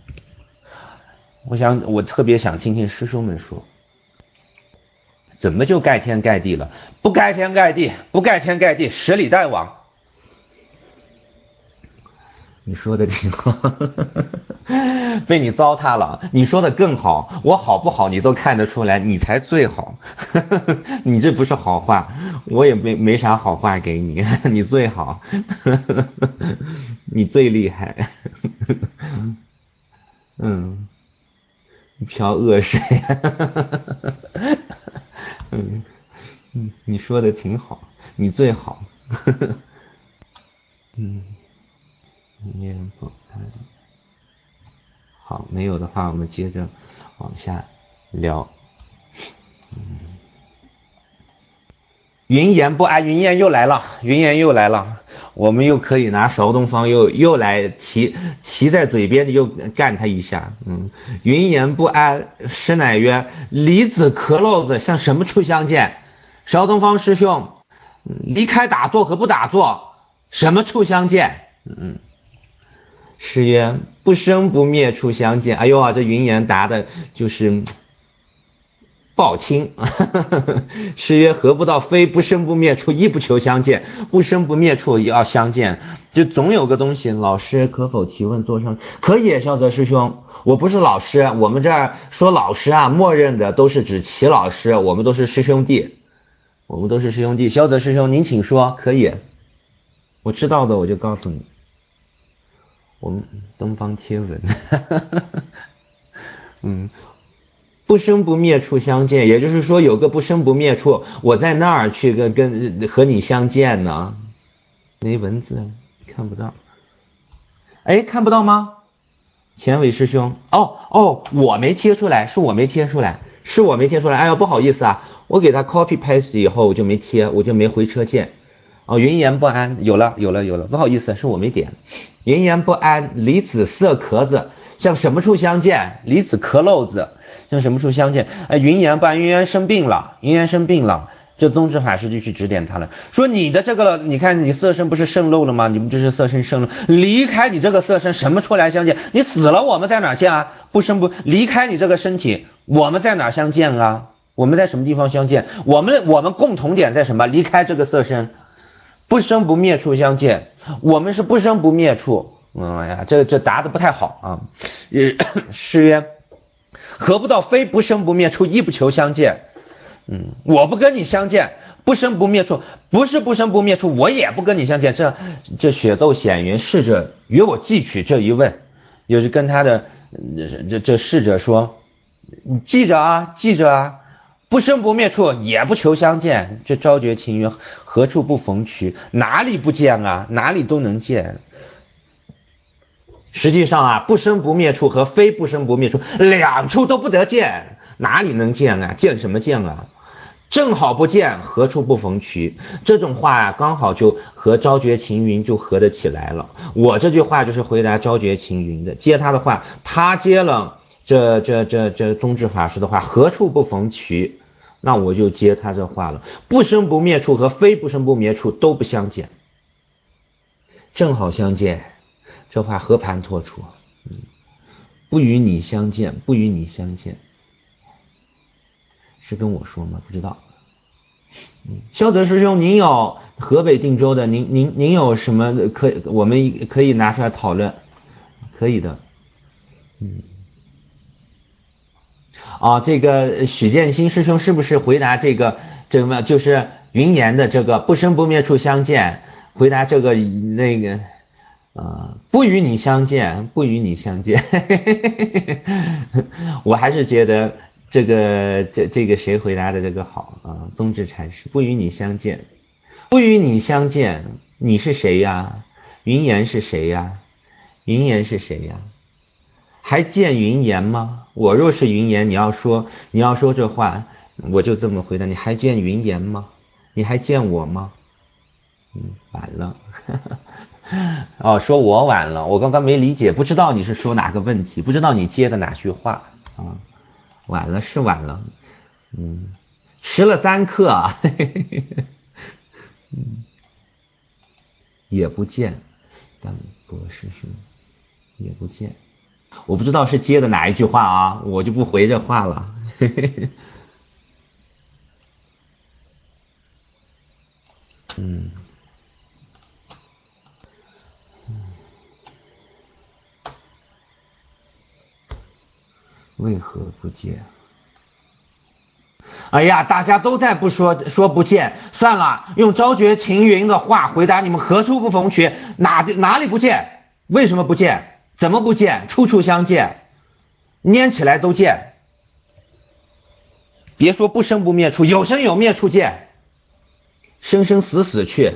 我特别想听听师兄们说，怎么就盖天盖地了？不盖天盖地，不盖天盖地，十里带网。你说的挺好，被你糟蹋了。你说的更好，我好不好你都看得出来，你才最好。你这不是好话，我也没啥好话给你，你最好，你最厉害。一瓢恶水。你说的挺好，你最好。好，没有的话我们接着往下聊。云言不安，云言又来了，我们又可以拿邵东方又来提在嘴边的又干他一下。云言不安，师乃曰：离子壳漏子向什么处相见？邵东方师兄，离开打坐和不打坐什么处相见？师曰：不生不灭处相见。哎呦啊，这云言答的就是暴轻。师曰：何不到非不生不灭处，亦不求相见？不生不灭处也要相见，就总有个东西。老师可否提问座上？可以，萧泽师兄，我不是老师，我们这儿说老师啊，默认的都是指齐老师，我们都是师兄弟，萧泽师兄您请说。可以，我知道的我就告诉你。我们东方贴文。不生不灭处相见，也就是说有个不生不灭处，我在那儿去和你相见呢。没文字看不到。看不到吗？前伟师兄，我没贴出来，是我没贴出来。哎呦，不好意思啊，我给他 copy paste 以后我就没贴，我就没回车键。云言不安，有了，不好意思，是我没点。云言不安，离子色壳子向什么处相见？离子壳漏子向什么处相见？云言不安，云言生病了，这宗智法师就去指点他了，说你的这个，你看你色身不是渗漏了吗？你不就是色身渗漏？离开你这个色身，什么处来相见？你死了，我们在哪见啊？离开你这个身体，我们在哪相见啊？我们在什么地方相见？我们共同点在什么？离开这个色身。不生不灭处相见，我们是不生不灭处。这答的不太好啊。诗曰：何不到非不生不灭处，亦不求相见？我不跟你相见，不生不灭处，不是不生不灭处，我也不跟你相见。这雪窦显云侍者与我记取这一问，也是跟他的这侍者说，你记着啊。不生不灭处，也不求相见。这昭觉情云，何处不逢渠？哪里不见啊？哪里都能见。实际上啊，不生不灭处和非不生不灭处两处都不得见，哪里能见啊？见什么见啊？正好不见，何处不逢渠？这种话啊，刚好就和昭觉情云就合得起来了。我这句话就是回答昭觉情云的，接他的话，他接了这宗智法师的话，何处不逢渠？那我就接他这话了，不生不灭处和非不生不灭处都不相见，正好相见，这话和盘托出。不与你相见，是跟我说吗？不知道。萧泽师兄，您有河北定州的，您有什么我们可以拿出来讨论？可以的。这个许建新师兄是不是回答这个就是云言的这个不生不灭处相见？回答这个不与你相见。我还是觉得这个谁回答的这个好啊？宗智禅师，不与你相见，你是谁呀？云言是谁呀？还见云言吗？我若是云言，你要说这话，我就这么回答你，还见云言吗？你还见我吗？ 晚了。哦，说我晚了，我刚刚没理解，不知道你是说哪个问题，不知道你接的哪句话啊？晚了是晚了，迟了3刻啊。也不见，但博士兄也不见，我不知道是接的哪一句话啊，我就不回这话了。为何不见？哎呀，大家都在不说不见，算了，用昭觉晴云的话回答你们：何处不逢缺？哪里不见？为什么不见？怎么不见？处处相见，粘起来都见。别说不生不灭处，有生有灭处见，生生死死去。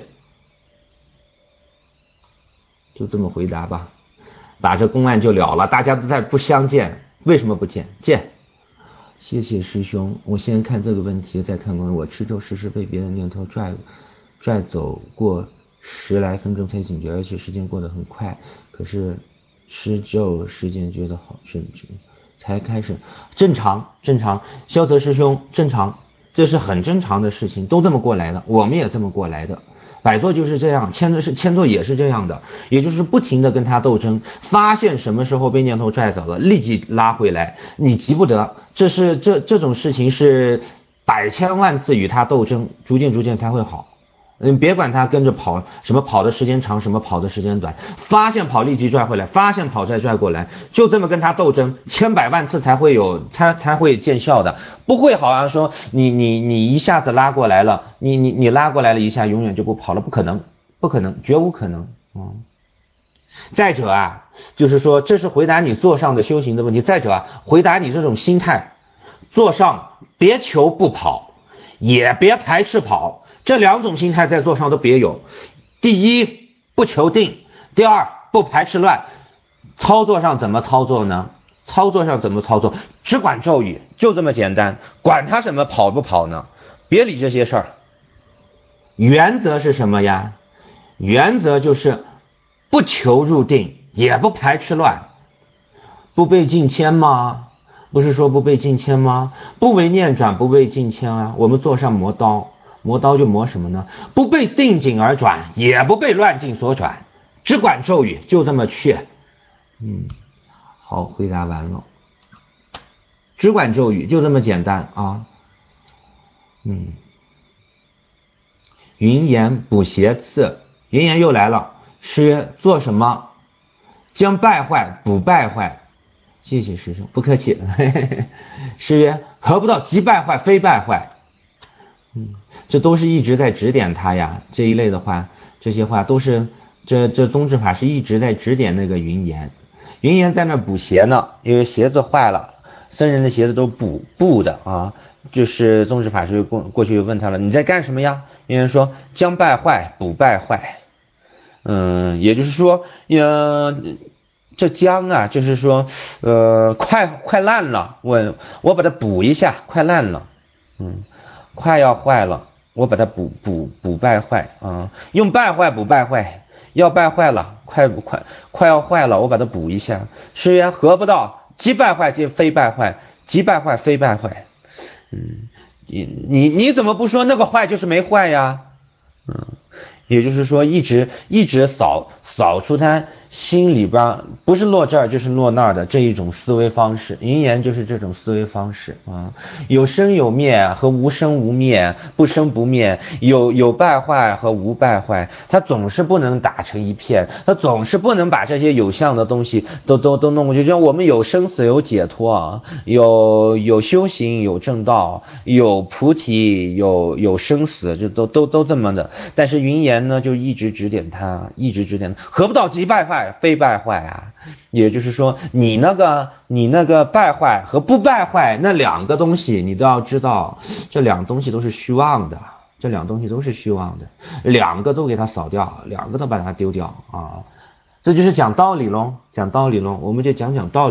就这么回答吧，把这公案就了了。大家都在不相见，为什么不见？见。谢谢师兄，我先看这个问题，再看看我吃咒时被别人念头拽走过10来分钟才警觉，而且时间过得很快，可是吃咒时间觉得好正直，才开始。正常，萧泽师兄正常，这是很正常的事情，都这么过来的，我们也这么过来的。摆座就是这样，签座也是这样的，也就是不停的跟他斗争，发现什么时候被念头拽走了，立即拉回来，你急不得，这种事情是百千万次与他斗争，逐渐才会好。别管他跟着跑，什么跑的时间长，什么跑的时间短，发现跑立即拽回来，发现跑再拽过来，就这么跟他斗争，千百万次才会见效的，不会好像说你一下子拉过来了，你拉过来了一下，永远就不跑了，不可能，绝无可能。再者啊，就是说这是回答你座上的修行的问题。再者啊，回答你这种心态，座上别求不跑，也别排斥跑。这2种心态在座上都别有。第一，不求定；第二，不排斥乱。操作上怎么操作呢？只管咒语，就这么简单，管他什么跑不跑呢？别理这些事儿。原则是什么呀？原则就是不求入定，也不排斥乱。不被境迁吗？不是说不被境迁吗？不为念转，不被境迁啊。我们坐上磨刀就磨什么呢？不被定境而转，也不被乱境所转，只管咒语，就这么去。好，回答完了。只管咒语，就这么简单啊。云言补邪刺，云言又来了。师曰：做什么？将败坏补败坏。谢谢师兄，不客气。师曰：何不到即败坏非败坏？这都是一直在指点他呀，这一类的话，这些话都是这宗旨法是一直在指点那个云言。云言在那补鞋呢，因为鞋子坏了，僧人的鞋子都补的啊。就是宗旨法师过去问他了，你在干什么呀？云言说将败坏补败坏。也就是说这将啊，就是说快烂了，我把它补一下，快烂了。快要坏了，我把它补败坏啊，用败坏补败坏，要败坏了，快要坏了，我把它补一下。师曰：何不到即败坏即非败坏，即败坏非败坏。你怎么不说那个坏就是没坏呀？也就是说一直扫出他心里边不是落这儿就是落那儿的这一种思维方式。云言就是这种思维方式啊，有生有灭和无生无灭，不生不灭，有败坏和无败坏，他总是不能打成一片，他总是不能把这些有相的东西都弄过去。就像我们有生死有解脱啊，有修行有正道，有菩提有生死，就都这么的。但是云言呢就一直指点他，何不到即败坏非败坏啊？也就是说你那个败坏和不败坏那2个东西你都要知道，这2个东西都是虚妄的，2个都给它扫掉，2个都把它丢掉啊。这就是讲道理咯，我们就讲道理。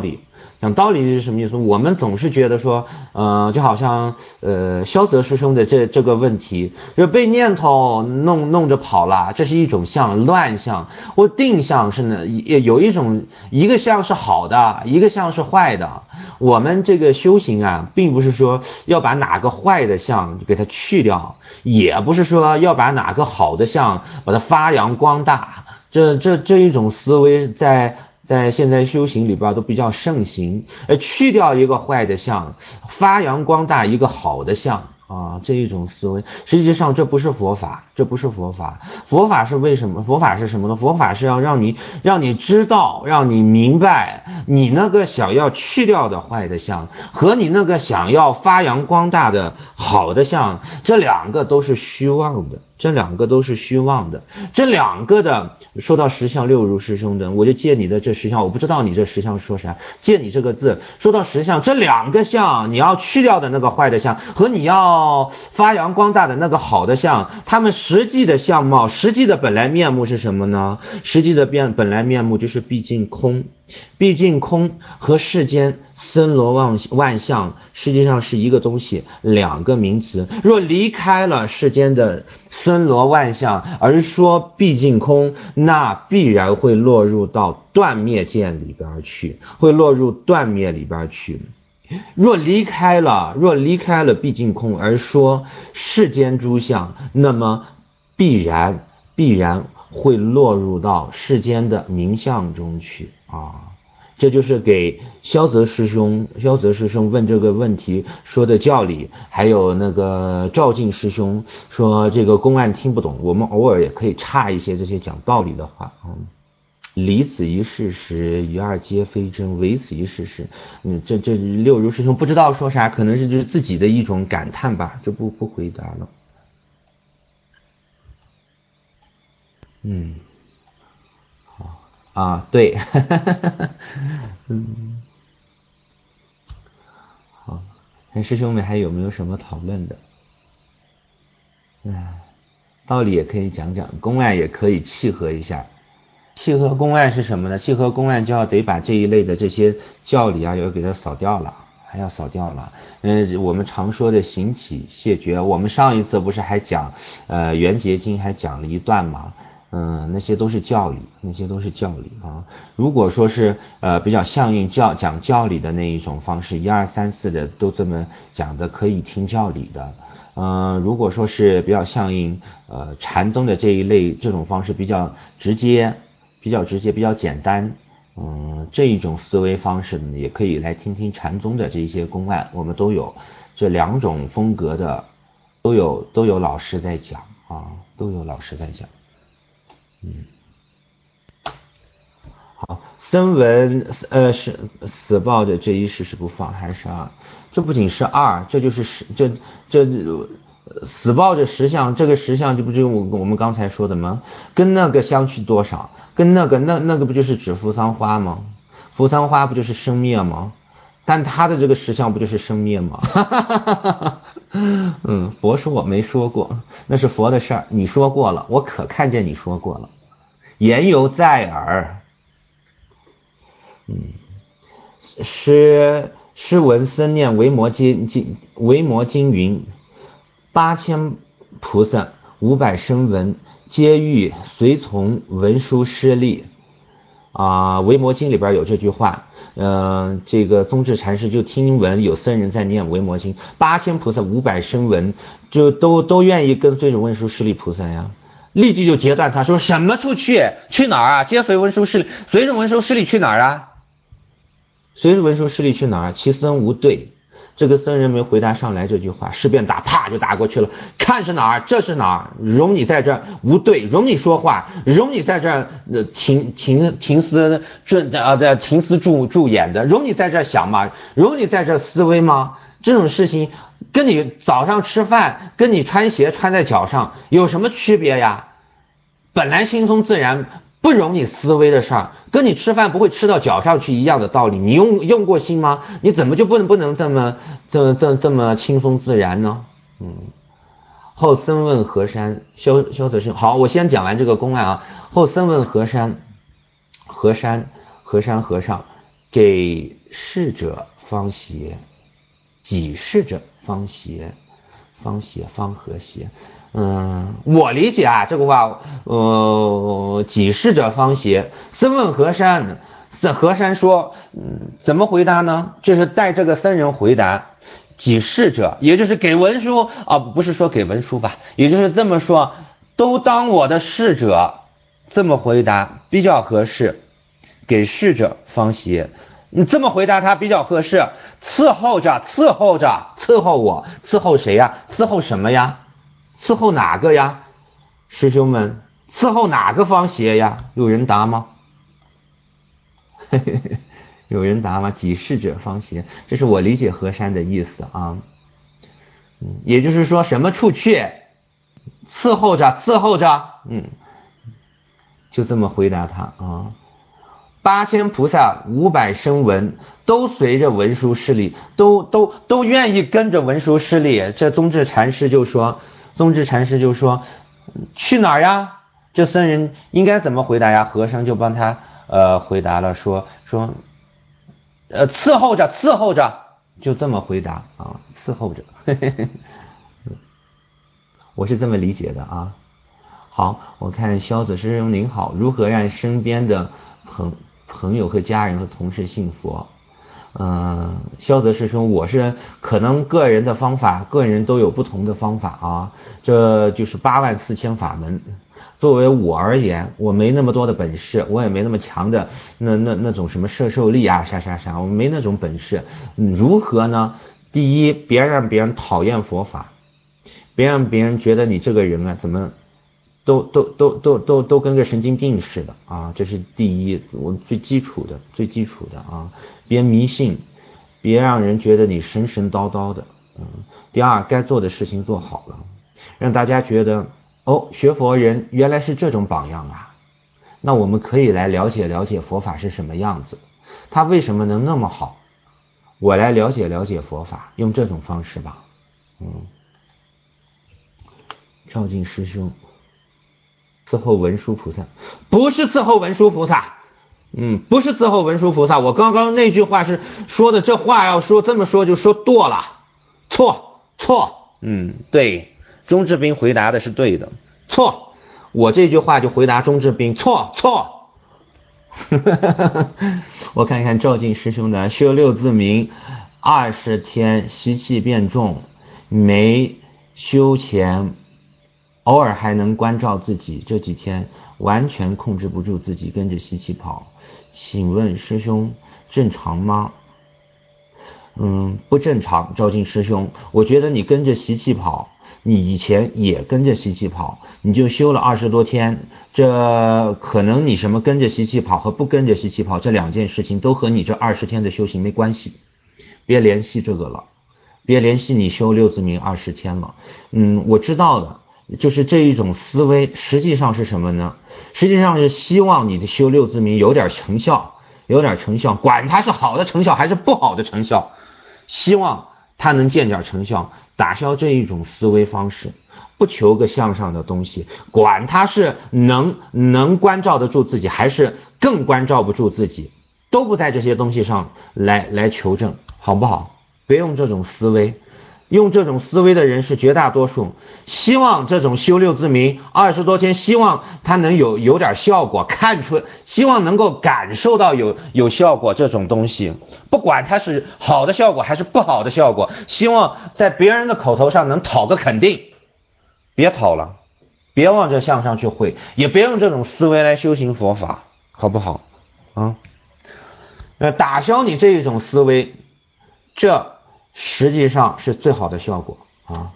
讲道理是什么意思？我们总是觉得说，就好像萧泽师兄的这个问题，就被念头弄着跑了，这是一种相，乱相或定相是呢，也有一个相是好的，一个相是坏的。我们这个修行啊，并不是说要把哪个坏的相给它去掉，也不是说要把哪个好的相把它发扬光大。这一种思维在现在修行里边都比较盛行，去掉一个坏的相，发扬光大一个好的相啊，这一种思维，实际上这不是佛法，这不是佛法。佛法是为什么？佛法是什么呢？佛法是要让你知道，让你明白，你那个想要去掉的坏的相和你那个想要发扬光大的好的相，这两个都是虚妄的。这两个都是虚妄的，这两个的说到实相，六如师兄的，我就借你的这实相，我不知道你这实相说啥，借你这个字，说到实相，这两个相，你要去掉的那个坏的相和你要发扬光大的那个好的相，他们实际的相貌，实际的本来面目是什么呢？实际的本来面目就是毕竟空，毕竟空和世间森罗万象实际上是一个东西，两个名词。若离开了世间的森罗万象而说毕竟空，那必然会落入到断灭见里边去，会落入断灭里边去。若离开了毕竟空而说世间诸相，那么必然会落入到世间的名相中去啊。这就是给萧泽师兄问这个问题说的教理，还有那个赵晋师兄说这个公案听不懂，我们偶尔也可以插一些这些讲道理的话。离此一事实，与二皆非真，唯此一事实。这六如师兄不知道说啥，可能是就是自己的一种感叹吧，就不回答了。啊，对，好，看师兄们还有没有什么讨论的？道理也可以讲讲，公案也可以契合一下。契合公案是什么呢？契合公案就要得把这一类的这些教理啊，要给它扫掉了，还要扫掉了。我们常说的行起谢绝，我们上一次不是还讲圆觉经还讲了一段吗？那些都是教理，啊。如果说是比较相应讲教理的那一种方式，1、2、3、4的都这么讲的，可以听教理的。如果说是比较相应禅宗的这一类这种方式比较直接，比较简单，这一种思维方式呢，也可以来听听禅宗的这一些公案，我们都有这两种风格的，都有老师在讲啊，都有老师在讲。好，僧闻是死报的这一事是不放还是2？这不仅是2，这就是这死报的实相，这个实相就不就我们刚才说的吗？跟那个相去多少？跟那个不就是指扶桑花吗？扶桑花不就是生灭吗？但他的这个实相不就是生灭吗？佛说我没说过，那是佛的事儿，你说过了，我可看见你说过了，言犹在耳。诗文僧念维摩经云：8000菩萨500声闻，皆欲随从文殊师利。维摩经里边有这句话。这个宗智禅师就听闻有僧人在念维摩经，8000菩萨500声闻，就都愿意跟随着文殊师利菩萨呀。立即就截断他说什么处去哪儿啊？皆随文殊师利，随着文殊师利去哪儿啊？随着文殊师利去哪儿？其僧无对。这个僧人没回答上来这句话，士便打，啪就打过去了。看是哪儿？这是哪儿？容你在这无对，容你说话，容你在这停思助眼的，容你在这想吗？容你在这思维吗？这种事情跟你早上吃饭，跟你穿鞋穿在脚上有什么区别呀？本来轻松自然，不容你思维的事儿，跟你吃饭不会吃到脚上去一样的道理。你用过心吗？你怎么就不能这么轻松自然呢？后僧问和山，萧泽生，好，我先讲完这个公案啊。后僧问和山和尚给事者方邪，己事者方邪，方邪方和谐。我理解啊这个话，己事者方邪。僧问和山，和山说，怎么回答呢？就是带这个僧人回答，己事者，也就是给文书啊，不是说给文书吧，也就是这么说，都当我的侍者，这么回答比较合适。给侍者方邪，你这么回答他比较合适。伺候着，伺候着，伺候我，伺候谁呀？伺候什么呀？伺候哪个呀？师兄们，伺候哪个方邪呀？有人答吗？有人答吗？己事者方邪，这是我理解和山的意思啊。也就是说什么处去？伺候着，伺候着，就这么回答他啊。8000菩萨500声闻都随着文殊师利，都愿意跟着文殊师利。这宗智禅师就说，去哪儿呀？这僧人应该怎么回答呀？和尚就帮他回答了，说伺候着，伺候着，就这么回答啊，伺候着。我是这么理解的啊。好，我看萧子师兄您好，如何让身边的朋友和家人和同事信佛？萧泽师兄，我是可能个人的方法，个人都有不同的方法啊，这就是84000法门。作为我而言，我没那么多的本事，我也没那么强的那种什么摄受力啊，啥，我没那种本事。如何呢？第一，别让别人讨厌佛法，别让别人觉得你这个人啊怎么都跟个神经病似的啊，这是第一，我最基础的啊，别迷信，别让人觉得你神叨叨的。第二，该做的事情做好了，让大家觉得学佛人原来是这种榜样啊，那我们可以来了解了解佛法是什么样子，它为什么能那么好，我来了解了解佛法，用这种方式吧。照进师兄，伺候文殊菩萨，不是伺候文殊菩萨，不是伺候文殊菩萨。我刚刚那句话是说的，这话要说这么说就说多了，错，对，钟志斌回答的是对的，错，我这句话就回答钟志斌，错。我看看照进师兄的修六字明，20天习气变重，没修前偶尔还能关照自己，这几天完全控制不住自己，跟着习气跑，请问师兄正常吗？不正常，照进师兄，我觉得你跟着习气跑，你以前也跟着习气跑，你就修了20多天，这可能你什么跟着习气跑和不跟着习气跑这2件事情都和你这20天的修行没关系，别联系这个了，别联系你修六字明20天了。我知道的，就是这一种思维实际上是什么呢？实际上是希望你的修六字明有点成效，管它是好的成效还是不好的成效，希望它能见点成效，打消这一种思维方式，不求个向上的东西，管它是能关照得住自己还是更关照不住自己，都不在这些东西上来求证，好不好？别用这种思维，用这种思维的人是绝大多数，希望这种修六字明20多天，希望它能有点效果，看出，希望能够感受到有效果，这种东西不管它是好的效果还是不好的效果，希望在别人的口头上能讨个肯定，别讨了，别往这向上去会，也别用这种思维来修行佛法，好不好啊？打消你这一种思维，这实际上是最好的效果啊！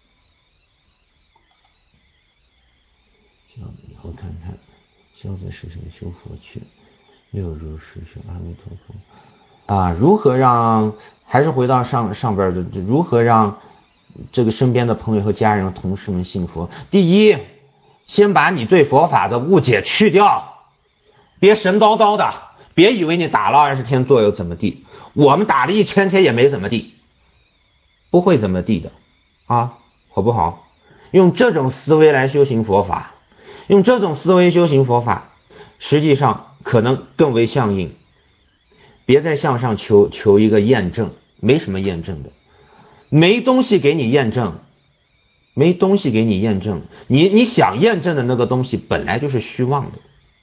我看看，消灾师兄修佛去，六如师兄阿弥陀佛啊！如何让，还是回到上边的，如何让这个身边的朋友和家人、同事们信佛？第一，先把你对佛法的误解去掉，别神叨叨的，别以为你打了20天坐又怎么地，我们打了1000天也没怎么地。不会怎么地的啊，好不好？用这种思维来修行佛法，用这种思维修行佛法，实际上可能更为相应。 别再向上求一个验证，没什么验证的，没东西给你验证，没东西给你验证，你想验证的那个东西本来就是虚妄的。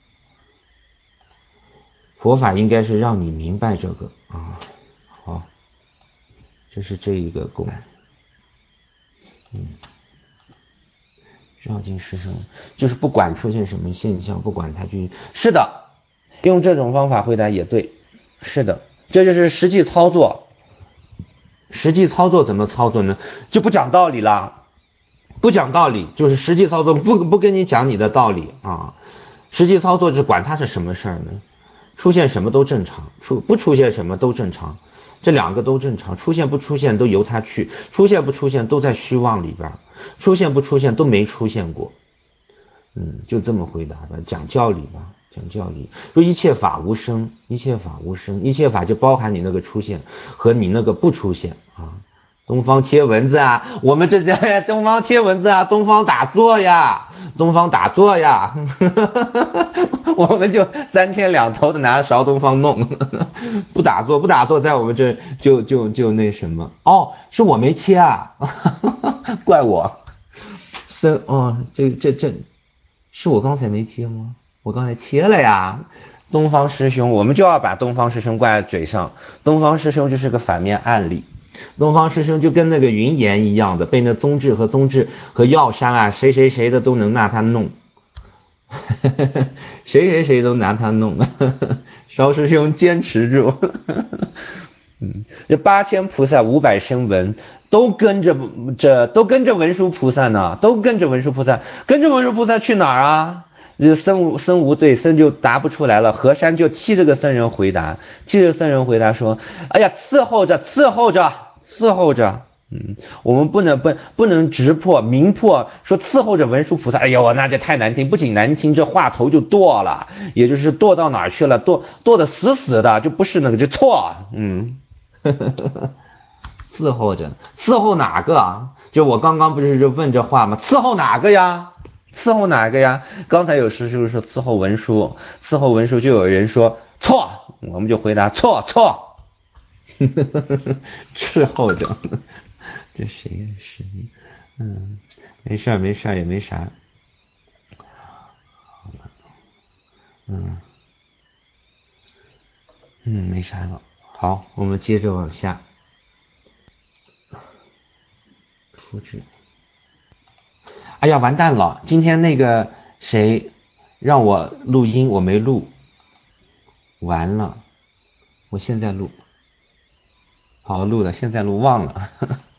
佛法应该是让你明白这个啊。好，这是这一个公案。绕境师生就是不管出现什么现象，不管它是的，用这种方法回答也对，是的，这就是实际操作。实际操作怎么操作呢？就不讲道理了，不讲道理就是实际操作，不跟你讲你的道理啊。实际操作就是管它是什么事儿呢？出现什么都正常，不出现什么都正常，这两个都正常，出现不出现都由它去，出现不出现都在虚妄里边，出现不出现都没出现过。就这么回答吧，讲教理吧，讲教理。说一切法无生，一切法无生，一切法就包含你那个出现和你那个不出现啊。东方贴蚊子啊，我们这叫东方贴蚊子啊，东方打坐呀，东方打坐呀，我们就3天2头的拿勺东方弄，不打坐，在我们这就那什么。哦，是我没贴啊，怪我。这是我刚才没贴吗？我刚才贴了呀。东方师兄，我们就要把东方师兄挂在嘴上，东方师兄就是个反面案例。东方师兄就跟那个云岩一样的，被那宗智和药山啊，谁的都能拿他弄，谁都拿他弄。邵师兄坚持住。这8000菩萨500声闻都跟着文殊菩萨呢，跟着文殊菩萨去哪儿啊？这僧无对，僧就答不出来了。和山就替这个僧人回答，说：哎呀，伺候着。我们不能直破明破说伺候着文殊菩萨。哎呦，那这太难听，不仅难听，这话头就剁了，也就是剁到哪儿去了，剁得死的，就不是那个，就错。伺候哪个啊？就我刚刚不是就问这话吗？伺候哪个呀？刚才有师兄说伺候文殊，就有人说错，我们就回答错。伺候着，这谁呀？是你？没事也没啥。没啥了。好，我们接着往下。复制。哎呀，完蛋了！今天那个谁让我录音，我没录，完了，我现在录。好，录了，现在录忘了。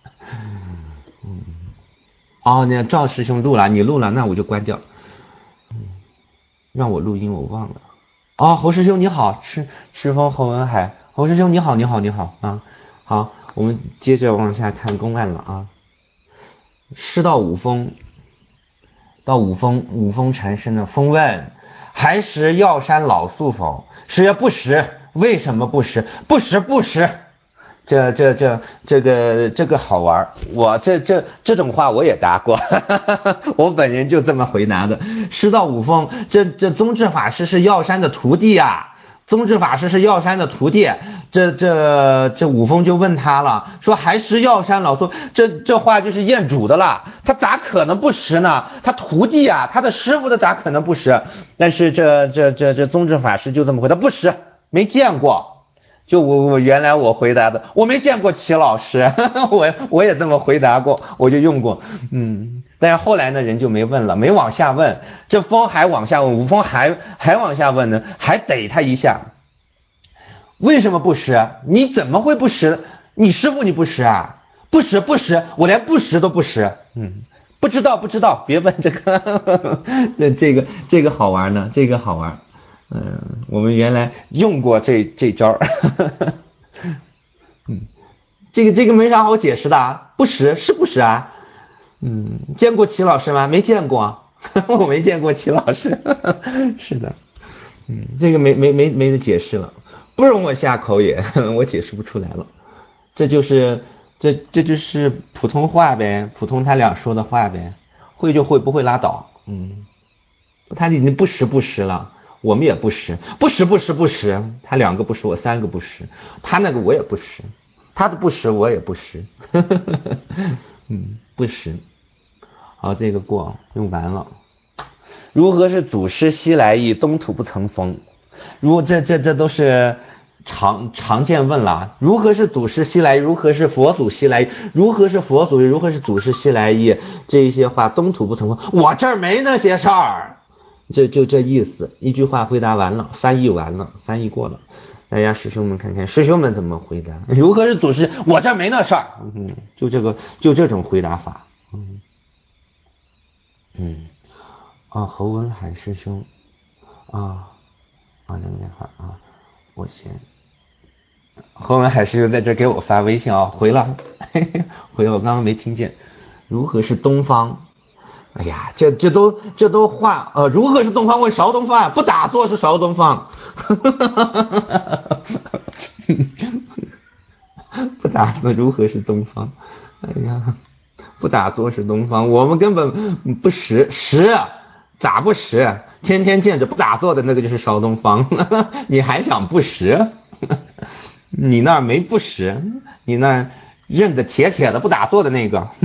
那赵师兄录了，你录了，那我就关掉。让我录音，我忘了。侯师兄你好，赤峰侯文海，侯师兄你好啊。好，我们接着往下看公案了啊。师到五峰禅师呢，峰问：还识药山老宿否？师曰：不识。为什么不识？不识。这个好玩，我这种话我也答过，我本人就这么回答的。师到五峰，这宗智法师是药山的徒弟啊。这五峰就问他了，说还识药山老宿，这话就是验主的了，他咋可能不识呢？他徒弟啊，他的师傅的咋可能不识？但是这宗智法师就这么回答，不识，没见过。就我原来我回答的，我没见过齐老师，我也这么回答过，我就用过。但是后来呢，人就没问了，没往下问。这峰还往下问，五峰还往下问呢，还逮他一下。为什么不识？你怎么会不识？你师傅你不识啊？不识，我连不识都不识。不知道，别问这个。这个好玩呢，这个好玩。我们原来用过这招。这个没啥好解释的啊，不识是不识啊。见过齐老师吗？没见过。我没见过齐老师。是的。这个没得解释了，不容我下口也，我解释不出来了。这就是普通话呗，普通他俩说的话呗，会就会，不会拉倒。他已经不识了。 我们也不识，不识，他2个不识，我3个不识，他那个我也不识，他的不识我也不识，不识。好，这个过用完了。如何是祖师西来意，东土不曾逢？这都是常见问了。如何是祖师西来意？如何是佛祖西来意？如何是佛祖？如何是祖师西来意？这一些话，东土不曾逢。我这儿没那些事儿。就这意思，一句话回答完了，翻译完了，翻译过了。大家师兄们看看，师兄们怎么回答？如何是祖师？我这儿没那事儿。就这种回答法。侯文海师兄，等一会儿啊，我先。侯文海师兄在这给我发微信啊，回了，回了，我刚刚没听见。如何是东方？哎呀，这都话，如何是东方？问邵东方，不打坐是邵东方，不打坐如何是东方？哎呀，不打坐是东方，我们根本不识，咋不识？天天见着不打坐的那个就是邵东方，你还想不识？你那儿没不识，你那儿认得铁的不打坐的那个。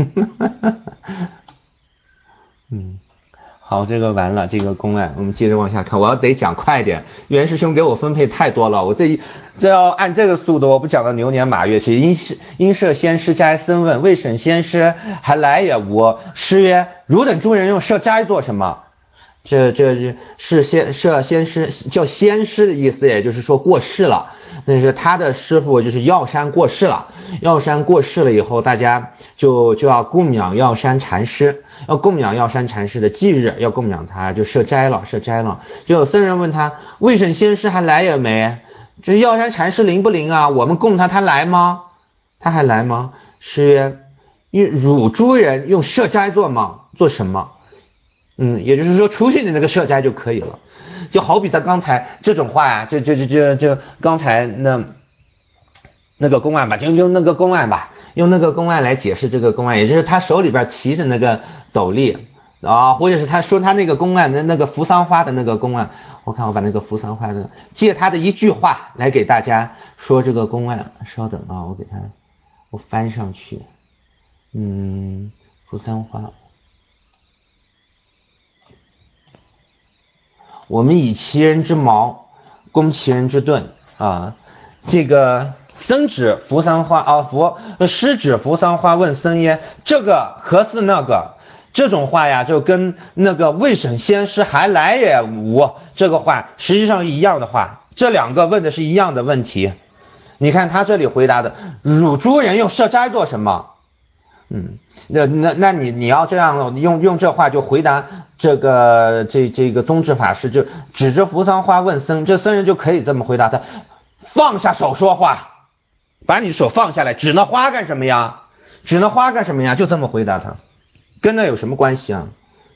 好，这个完了，这个公案我们接着往下看，我要得讲快点，袁师兄给我分配太多了，我这要按这个速度，我不讲到牛年马月去。因舍先师斋僧问，未审先师还来也无？师曰：汝等诸人用设斋做什么？这是设先师，叫先师的意思，也就是说过世了。但是他的师傅就是药山过世了，药山过世了以后，大家就要供养药山禅师，要供养药山禅师的忌日，要供养他，就设斋了。就有僧人问他，未审先师还来也没？这药山禅师灵不灵啊？我们供他来吗？他还来吗？师曰：汝诸人用设斋做吗？做什么？也就是说除去你那个设斋就可以了。就好比他刚才这种话呀，就刚才那个公案吧，就用那个公案吧，用那个公案来解释这个公案，也就是他手里边提着那个斗笠啊，或者是他说他那个公案的那个扶桑花的那个公案，我把那个扶桑花的借他的一句话来给大家说这个公案。稍等啊，我翻上去，扶桑花。我们以其人之矛攻其人之盾啊，这个僧指扶桑花啊，师指扶桑花问僧曰：这个何似那个？这种话呀，就跟那个未审先师还来也无这个话实际上一样的话，这2个问的是一样的问题。你看他这里回答的，汝诸人用设斋做什么？那你要这样用这话就回答这个宗智法师，就指着扶桑花问僧，这僧人就可以这么回答他：放下手说话，把你手放下来，指那花干什么呀？就这么回答他，跟那有什么关系啊？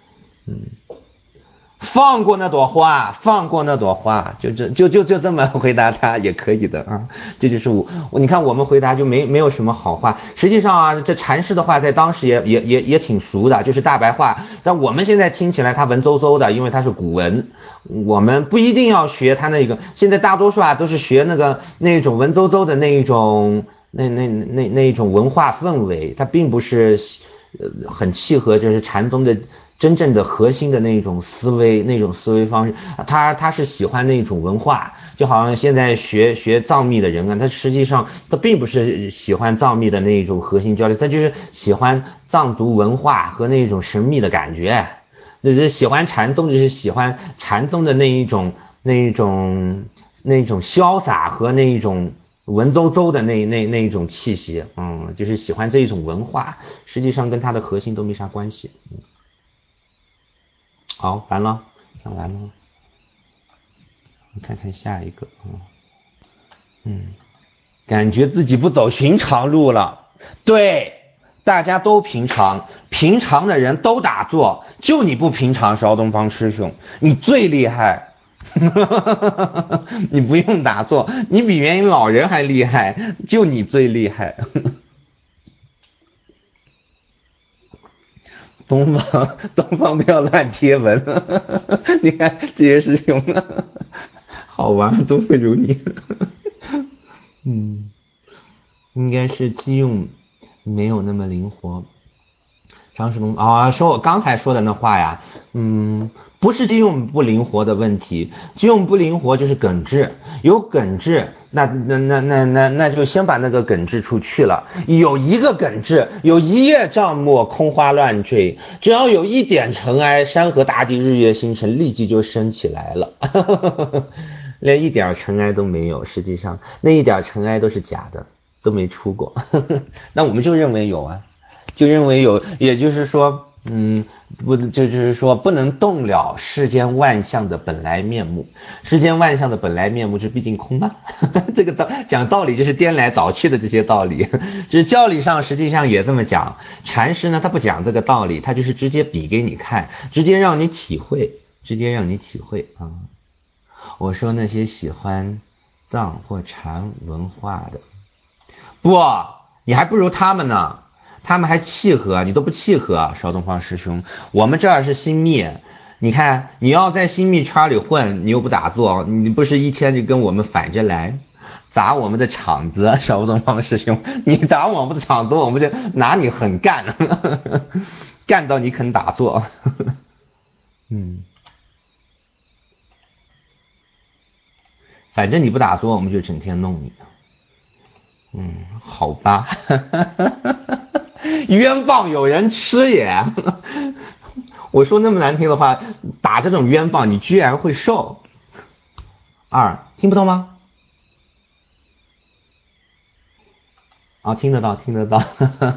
放过那朵花，就这么回答他也可以的啊。这就是你看我们回答就没有什么好话。实际上啊，这禅师的话在当时也挺熟的，就是大白话。但我们现在听起来它文绉绉的，因为它是古文，我们不一定要学它那个。现在大多数都是学那种文绉绉的那一种那一种文化氛围，它并不是很契合就是禅宗的真正的核心的那种思维方式。他是喜欢那种文化，就好像现在学藏秘的人啊，他实际上他并不是喜欢藏秘的那种核心交流，他就是喜欢藏族文化和那种神秘的感觉。就是喜欢禅宗，就是喜欢禅宗的那一种潇洒和那一种文绉绉的那一种气息，就是喜欢这一种文化，实际上跟他的核心都没啥关系。好，完了，讲完了，我看看下一个。感觉自己不走寻常路了。对，大家都平常的人都打坐，就你不平常，邵东方师兄，你最厉害。你不用打坐，你比元音老人还厉害，就你最厉害。 东方不要乱贴文，你看这些师兄好玩都会如你。应该是机用没有那么灵活。张世龙说我刚才说的那话呀，不是机用不灵活的问题，机用不灵活就是梗质，有梗质，那就先把那个梗质除去了。有一个梗质，有一叶障目，空花乱坠，只要有一点尘埃，山河大地，日月星辰，立即就升起来了。连一点尘埃都没有，实际上那一点尘埃都是假的，都没出过。那我们就认为有啊。就认为有，也就是说，就是说不能动了世间万象的本来面目。世间万象的本来面目是毕竟空吗？这个讲道理就是颠来倒去的这些道理，就是教理上实际上也这么讲。禅师呢，他不讲这个道理，他就是直接比给你看，直接让你体会啊。我说那些喜欢藏或禅文化的，不，你还不如他们呢。他们还契合，你都不契合，邵东方师兄。我们这儿是新密，你看你要在新密圈里混，你又不打坐，你不是一天就跟我们反着来，砸我们的场子，邵东方师兄，你砸我们的场子，我们就拿你狠干，干到你肯打坐。反正你不打坐，我们就整天弄你。好吧。冤棒有人吃也。我说那么难听的话，打这种冤棒你居然会受。听不到吗？听得到。听得到。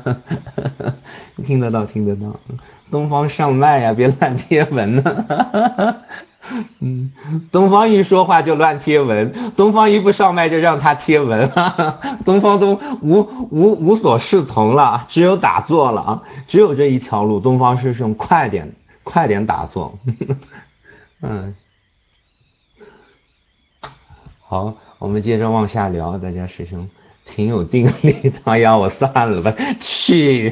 东方上麦呀，别乱贴文呢。东方一说话就乱贴文，东方一不上麦就让他贴文，东方都无所适从了，只有打坐了啊，只有这一条路。东方师兄快点打坐。好，我们接着往下聊，大家师兄挺有定力的。呀，我算了吧，去。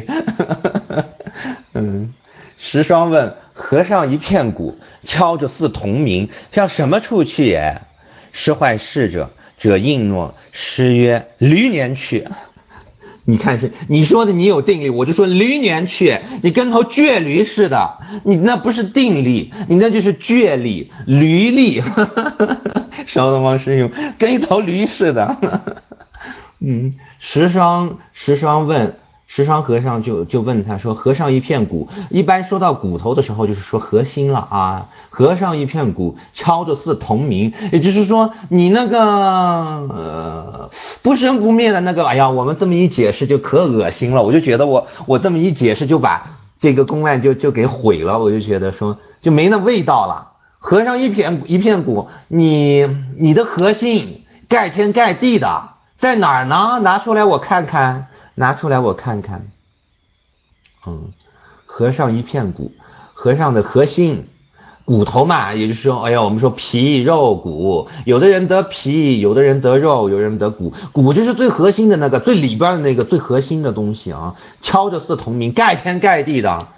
石霜问和尚一片鼓，敲着似铜鸣，向什么处去也？师坏逝者应诺，师曰：驴年去。你看是你说的，你有定力，我就说驴年去，你跟头倔驴似的，你那不是定力，你那就是倔力、驴力。邵东方师兄跟一头驴似的。石霜问。石霜和尚就问他说：和尚一片鼓，一般说到骨头的时候就是说核心了啊。和尚一片鼓，敲着似铜鸣，也就是说你那个不生不灭的那个，哎呀，我们这么一解释就可恶心了。我就觉得我这么一解释就把这个公案就给毁了，我就觉得说就没那味道了。和尚一片鼓，你的核心盖天盖地的在哪儿呢？拿出来我看看。和尚一片骨，和尚的核心骨头嘛，也就是说，我们说皮肉骨，有的人得皮，有的人得肉，有人得骨，骨就是最核心的那个，最里边的那个最核心的东西啊，敲着似铜鸣，盖天盖地的。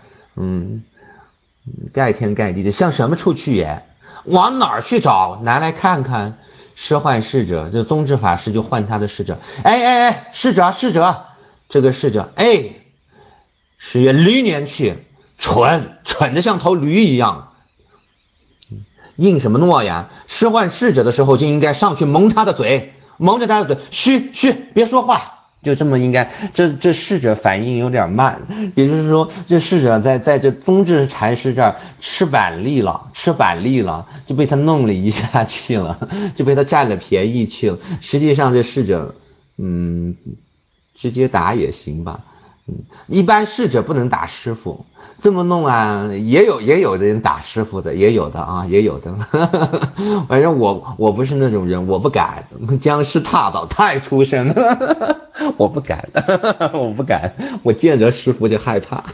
盖天盖地的，向什么处去也？往哪儿去找？拿来看看。师唤侍者，这宗智法师就唤他的侍者。侍者，这个侍者，师曰：驴年去，蠢的像头驴一样。应什么诺呀？师唤侍者的时候就应该上去蒙他的嘴，蒙着他的嘴，嘘，别说话。就这么应该，这侍者反应有点慢，也就是说，这侍者在这宗智禅师这儿吃板栗了，就被他弄了一下去了，就被他占了便宜去了。实际上这侍者，直接打也行吧。一般侍者不能打师傅，这么弄啊，也有的人打师傅的，也有的。反正我不是那种人，我不敢，僵尸踏倒太粗生了。我不敢，我见着师傅就害怕。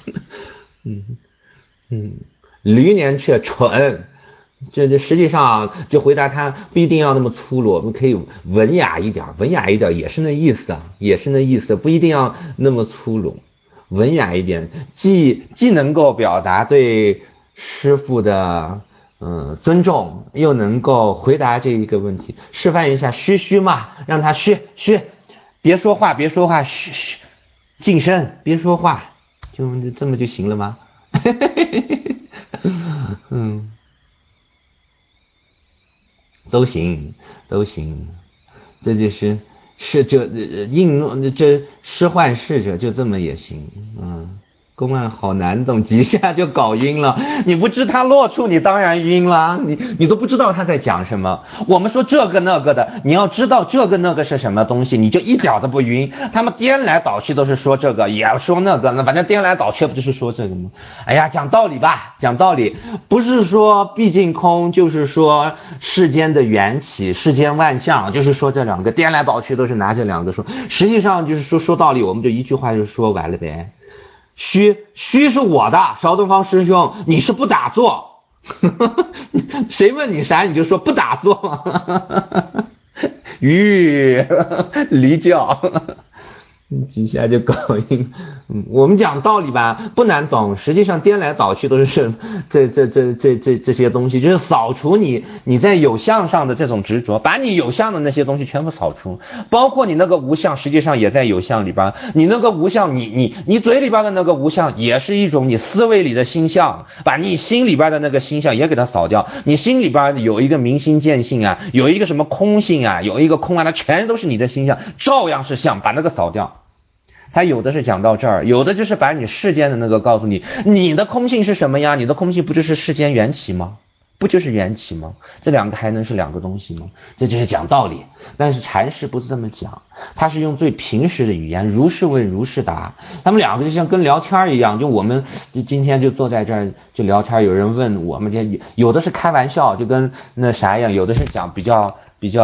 驴年却蠢，这实际上就回答他不一定要那么粗鲁，我们可以文雅一点也是那意思，不一定要那么粗鲁。 文雅一点，既能够表达对师傅的尊重，又能够回答这一个问题。示范一下嘘嘛，让他嘘，别说话，嘘，静声，别说话，就这么就行了吗？都行，这就是应用这施幻事者就这么也行。公案好难懂，几下就搞晕了。你不知他落处，你当然晕了。你都不知道他在讲什么。我们说这个那个的，你要知道这个那个是什么东西，你就一点都不晕。他们颠来倒去都是说这个，也说那个，那反正颠来倒去不就是说这个吗？哎呀，讲道理吧，讲道理，不是说毕竟空，就是说世间的缘起，世间万象，就是说这两个颠来倒去都是拿这两个说。实际上就是说道理，我们就一句话就说完了呗。虚是我的，邵东方师兄，你是不打坐。谁问你啥你就说不打坐。驴叫。几下就搞晕。我们讲道理吧，不难懂，实际上颠来倒去都是这些东西，就是扫除你在有相上的这种执着，把你有相的那些东西全部扫除，包括你那个无相，实际上也在有相里边，你那个无相，你嘴里边的那个无相，也是一种你思维里的心相，把你心里边的那个心相也给它扫掉。你心里边有一个明心见性啊，有一个什么空性啊，有一个空啊，它全都是你的心相，照样是相，把那个扫掉。他有的是讲到这儿，有的就是把你世间的那个告诉你，你的空性是什么呀？你的空性不就是世间缘起吗？不就是缘起吗？这两个还能是两个东西吗？这就是讲道理。但是禅师不是这么讲，他是用最平实的语言，如是问如是答。他们两个就像跟聊天一样，就我们今天就坐在这儿就聊天，有人问我们，这有的是开玩笑，就跟那啥一样，有的是讲比较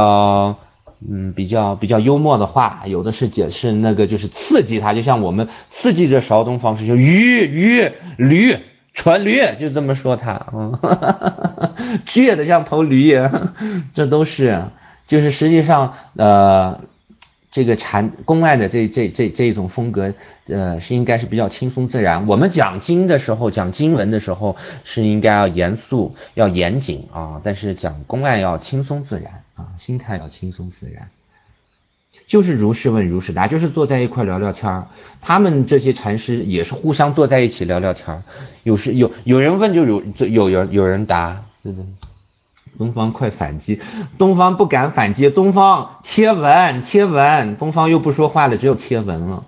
幽默的话，有的是解释那个就是刺激他，就像我们刺激着邵东方师兄，驴蠢驴，就这么说他，倔得像头驴，这都是就是实际上这个公案的这种风格，是应该是比较轻松自然。我们讲经的时候，讲经文的时候是应该要严肃、要严谨啊，但是讲公案要轻松自然啊，心态要轻松自然。就是如是问如是答，就是坐在一块聊聊天。他们这些禅师也是互相坐在一起聊聊天，有人问就有人答。东方快反击，东方不敢反击，东方贴文，东方又不说话了，只有贴文了。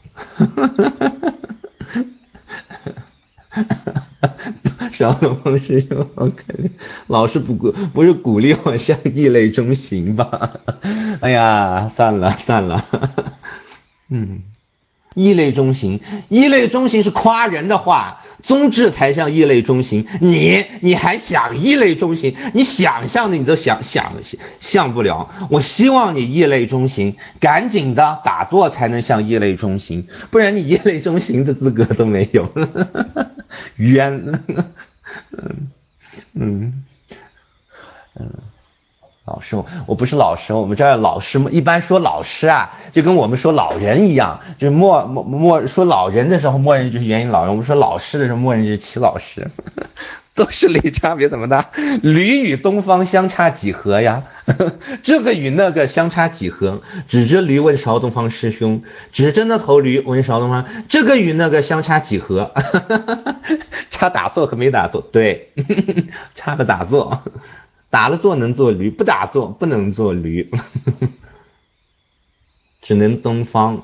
邵东方师兄好可怜，老师不是鼓励我向异类中行吧？哎呀，算了。异类中行是夸人的话，宗智才像异类中行。你还想异类中行？你想象的你都想不了。我希望你异类中行，赶紧的打坐才能像异类中行，不然你异类中行的资格都没有。冤。老师，我不是老师，我们这儿老师一般说老师啊，就跟我们说老人一样，就是说老人的时候，默认就是元音老人；我们说老师的时候，默认就是齐老师，都是离差别怎么大？驴与东方相差几何呀？这个与那个相差几何？指着驴问邵东方师兄，指着那头驴问邵东方，这个与那个相差几何？差打坐和没打坐，对，差了打坐。打了坐能做驴，不打坐不能做驴。只能东方。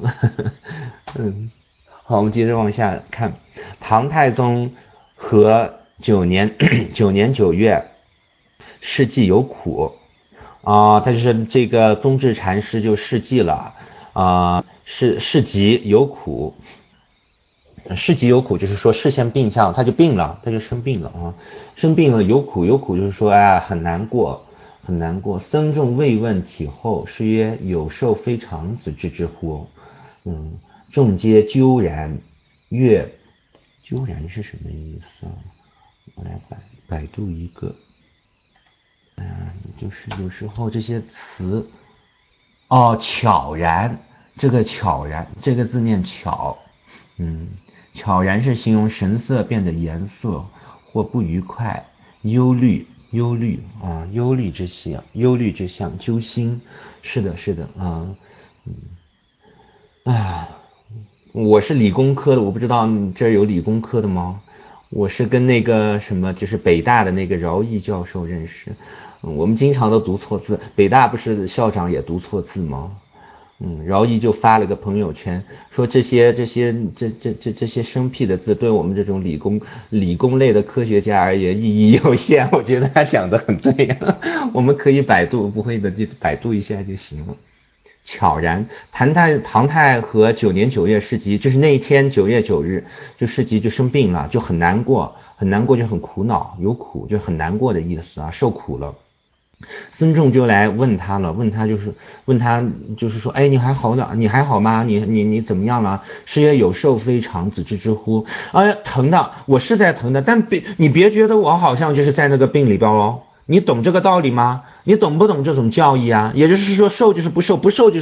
好，我们接着往下看。唐太宗和9年9月，世纪有苦他就是这个宗智禅师就世纪了世纪有苦。世纪有苦就是说视线病象，他就病了，他就生病了生病了有苦就是说很难过。僧众未问体后，是曰有寿非常子之乎？众皆纠然。曰纠然是什么意思啊？我来百度一个。就是有时候这些词巧然，这个巧然这个字念巧。 悄然是形容神色变得颜色或不愉快，忧虑啊，忧虑之象，揪心，是的我是理工科的，我不知道你这儿有理工科的吗？我是跟那个什么，就是北大的那个饶毅教授认识，我们经常都读错字，北大不是校长也读错字吗？饶毅就发了个朋友圈，说这些生僻的字，对我们这种理工类的科学家而言意义有限。我觉得他讲的很对，我们可以百度，不会的就百度一下就行了。悄然，唐太和9年9月市集，就是那一天9月9日，就市集就生病了，就很难过，就很苦恼，有苦就很难过的意思啊，受苦了。孙仲就来问他了，问他就是说，哎，你还好吗？你怎么样了？师曰有寿非常，子之之乎？哎，疼的，我是在疼的，但你别觉得我好像就是在那个病里边哦。你懂这个道理吗？你懂不懂这种教义啊？也就是说，受就是不受，不受就是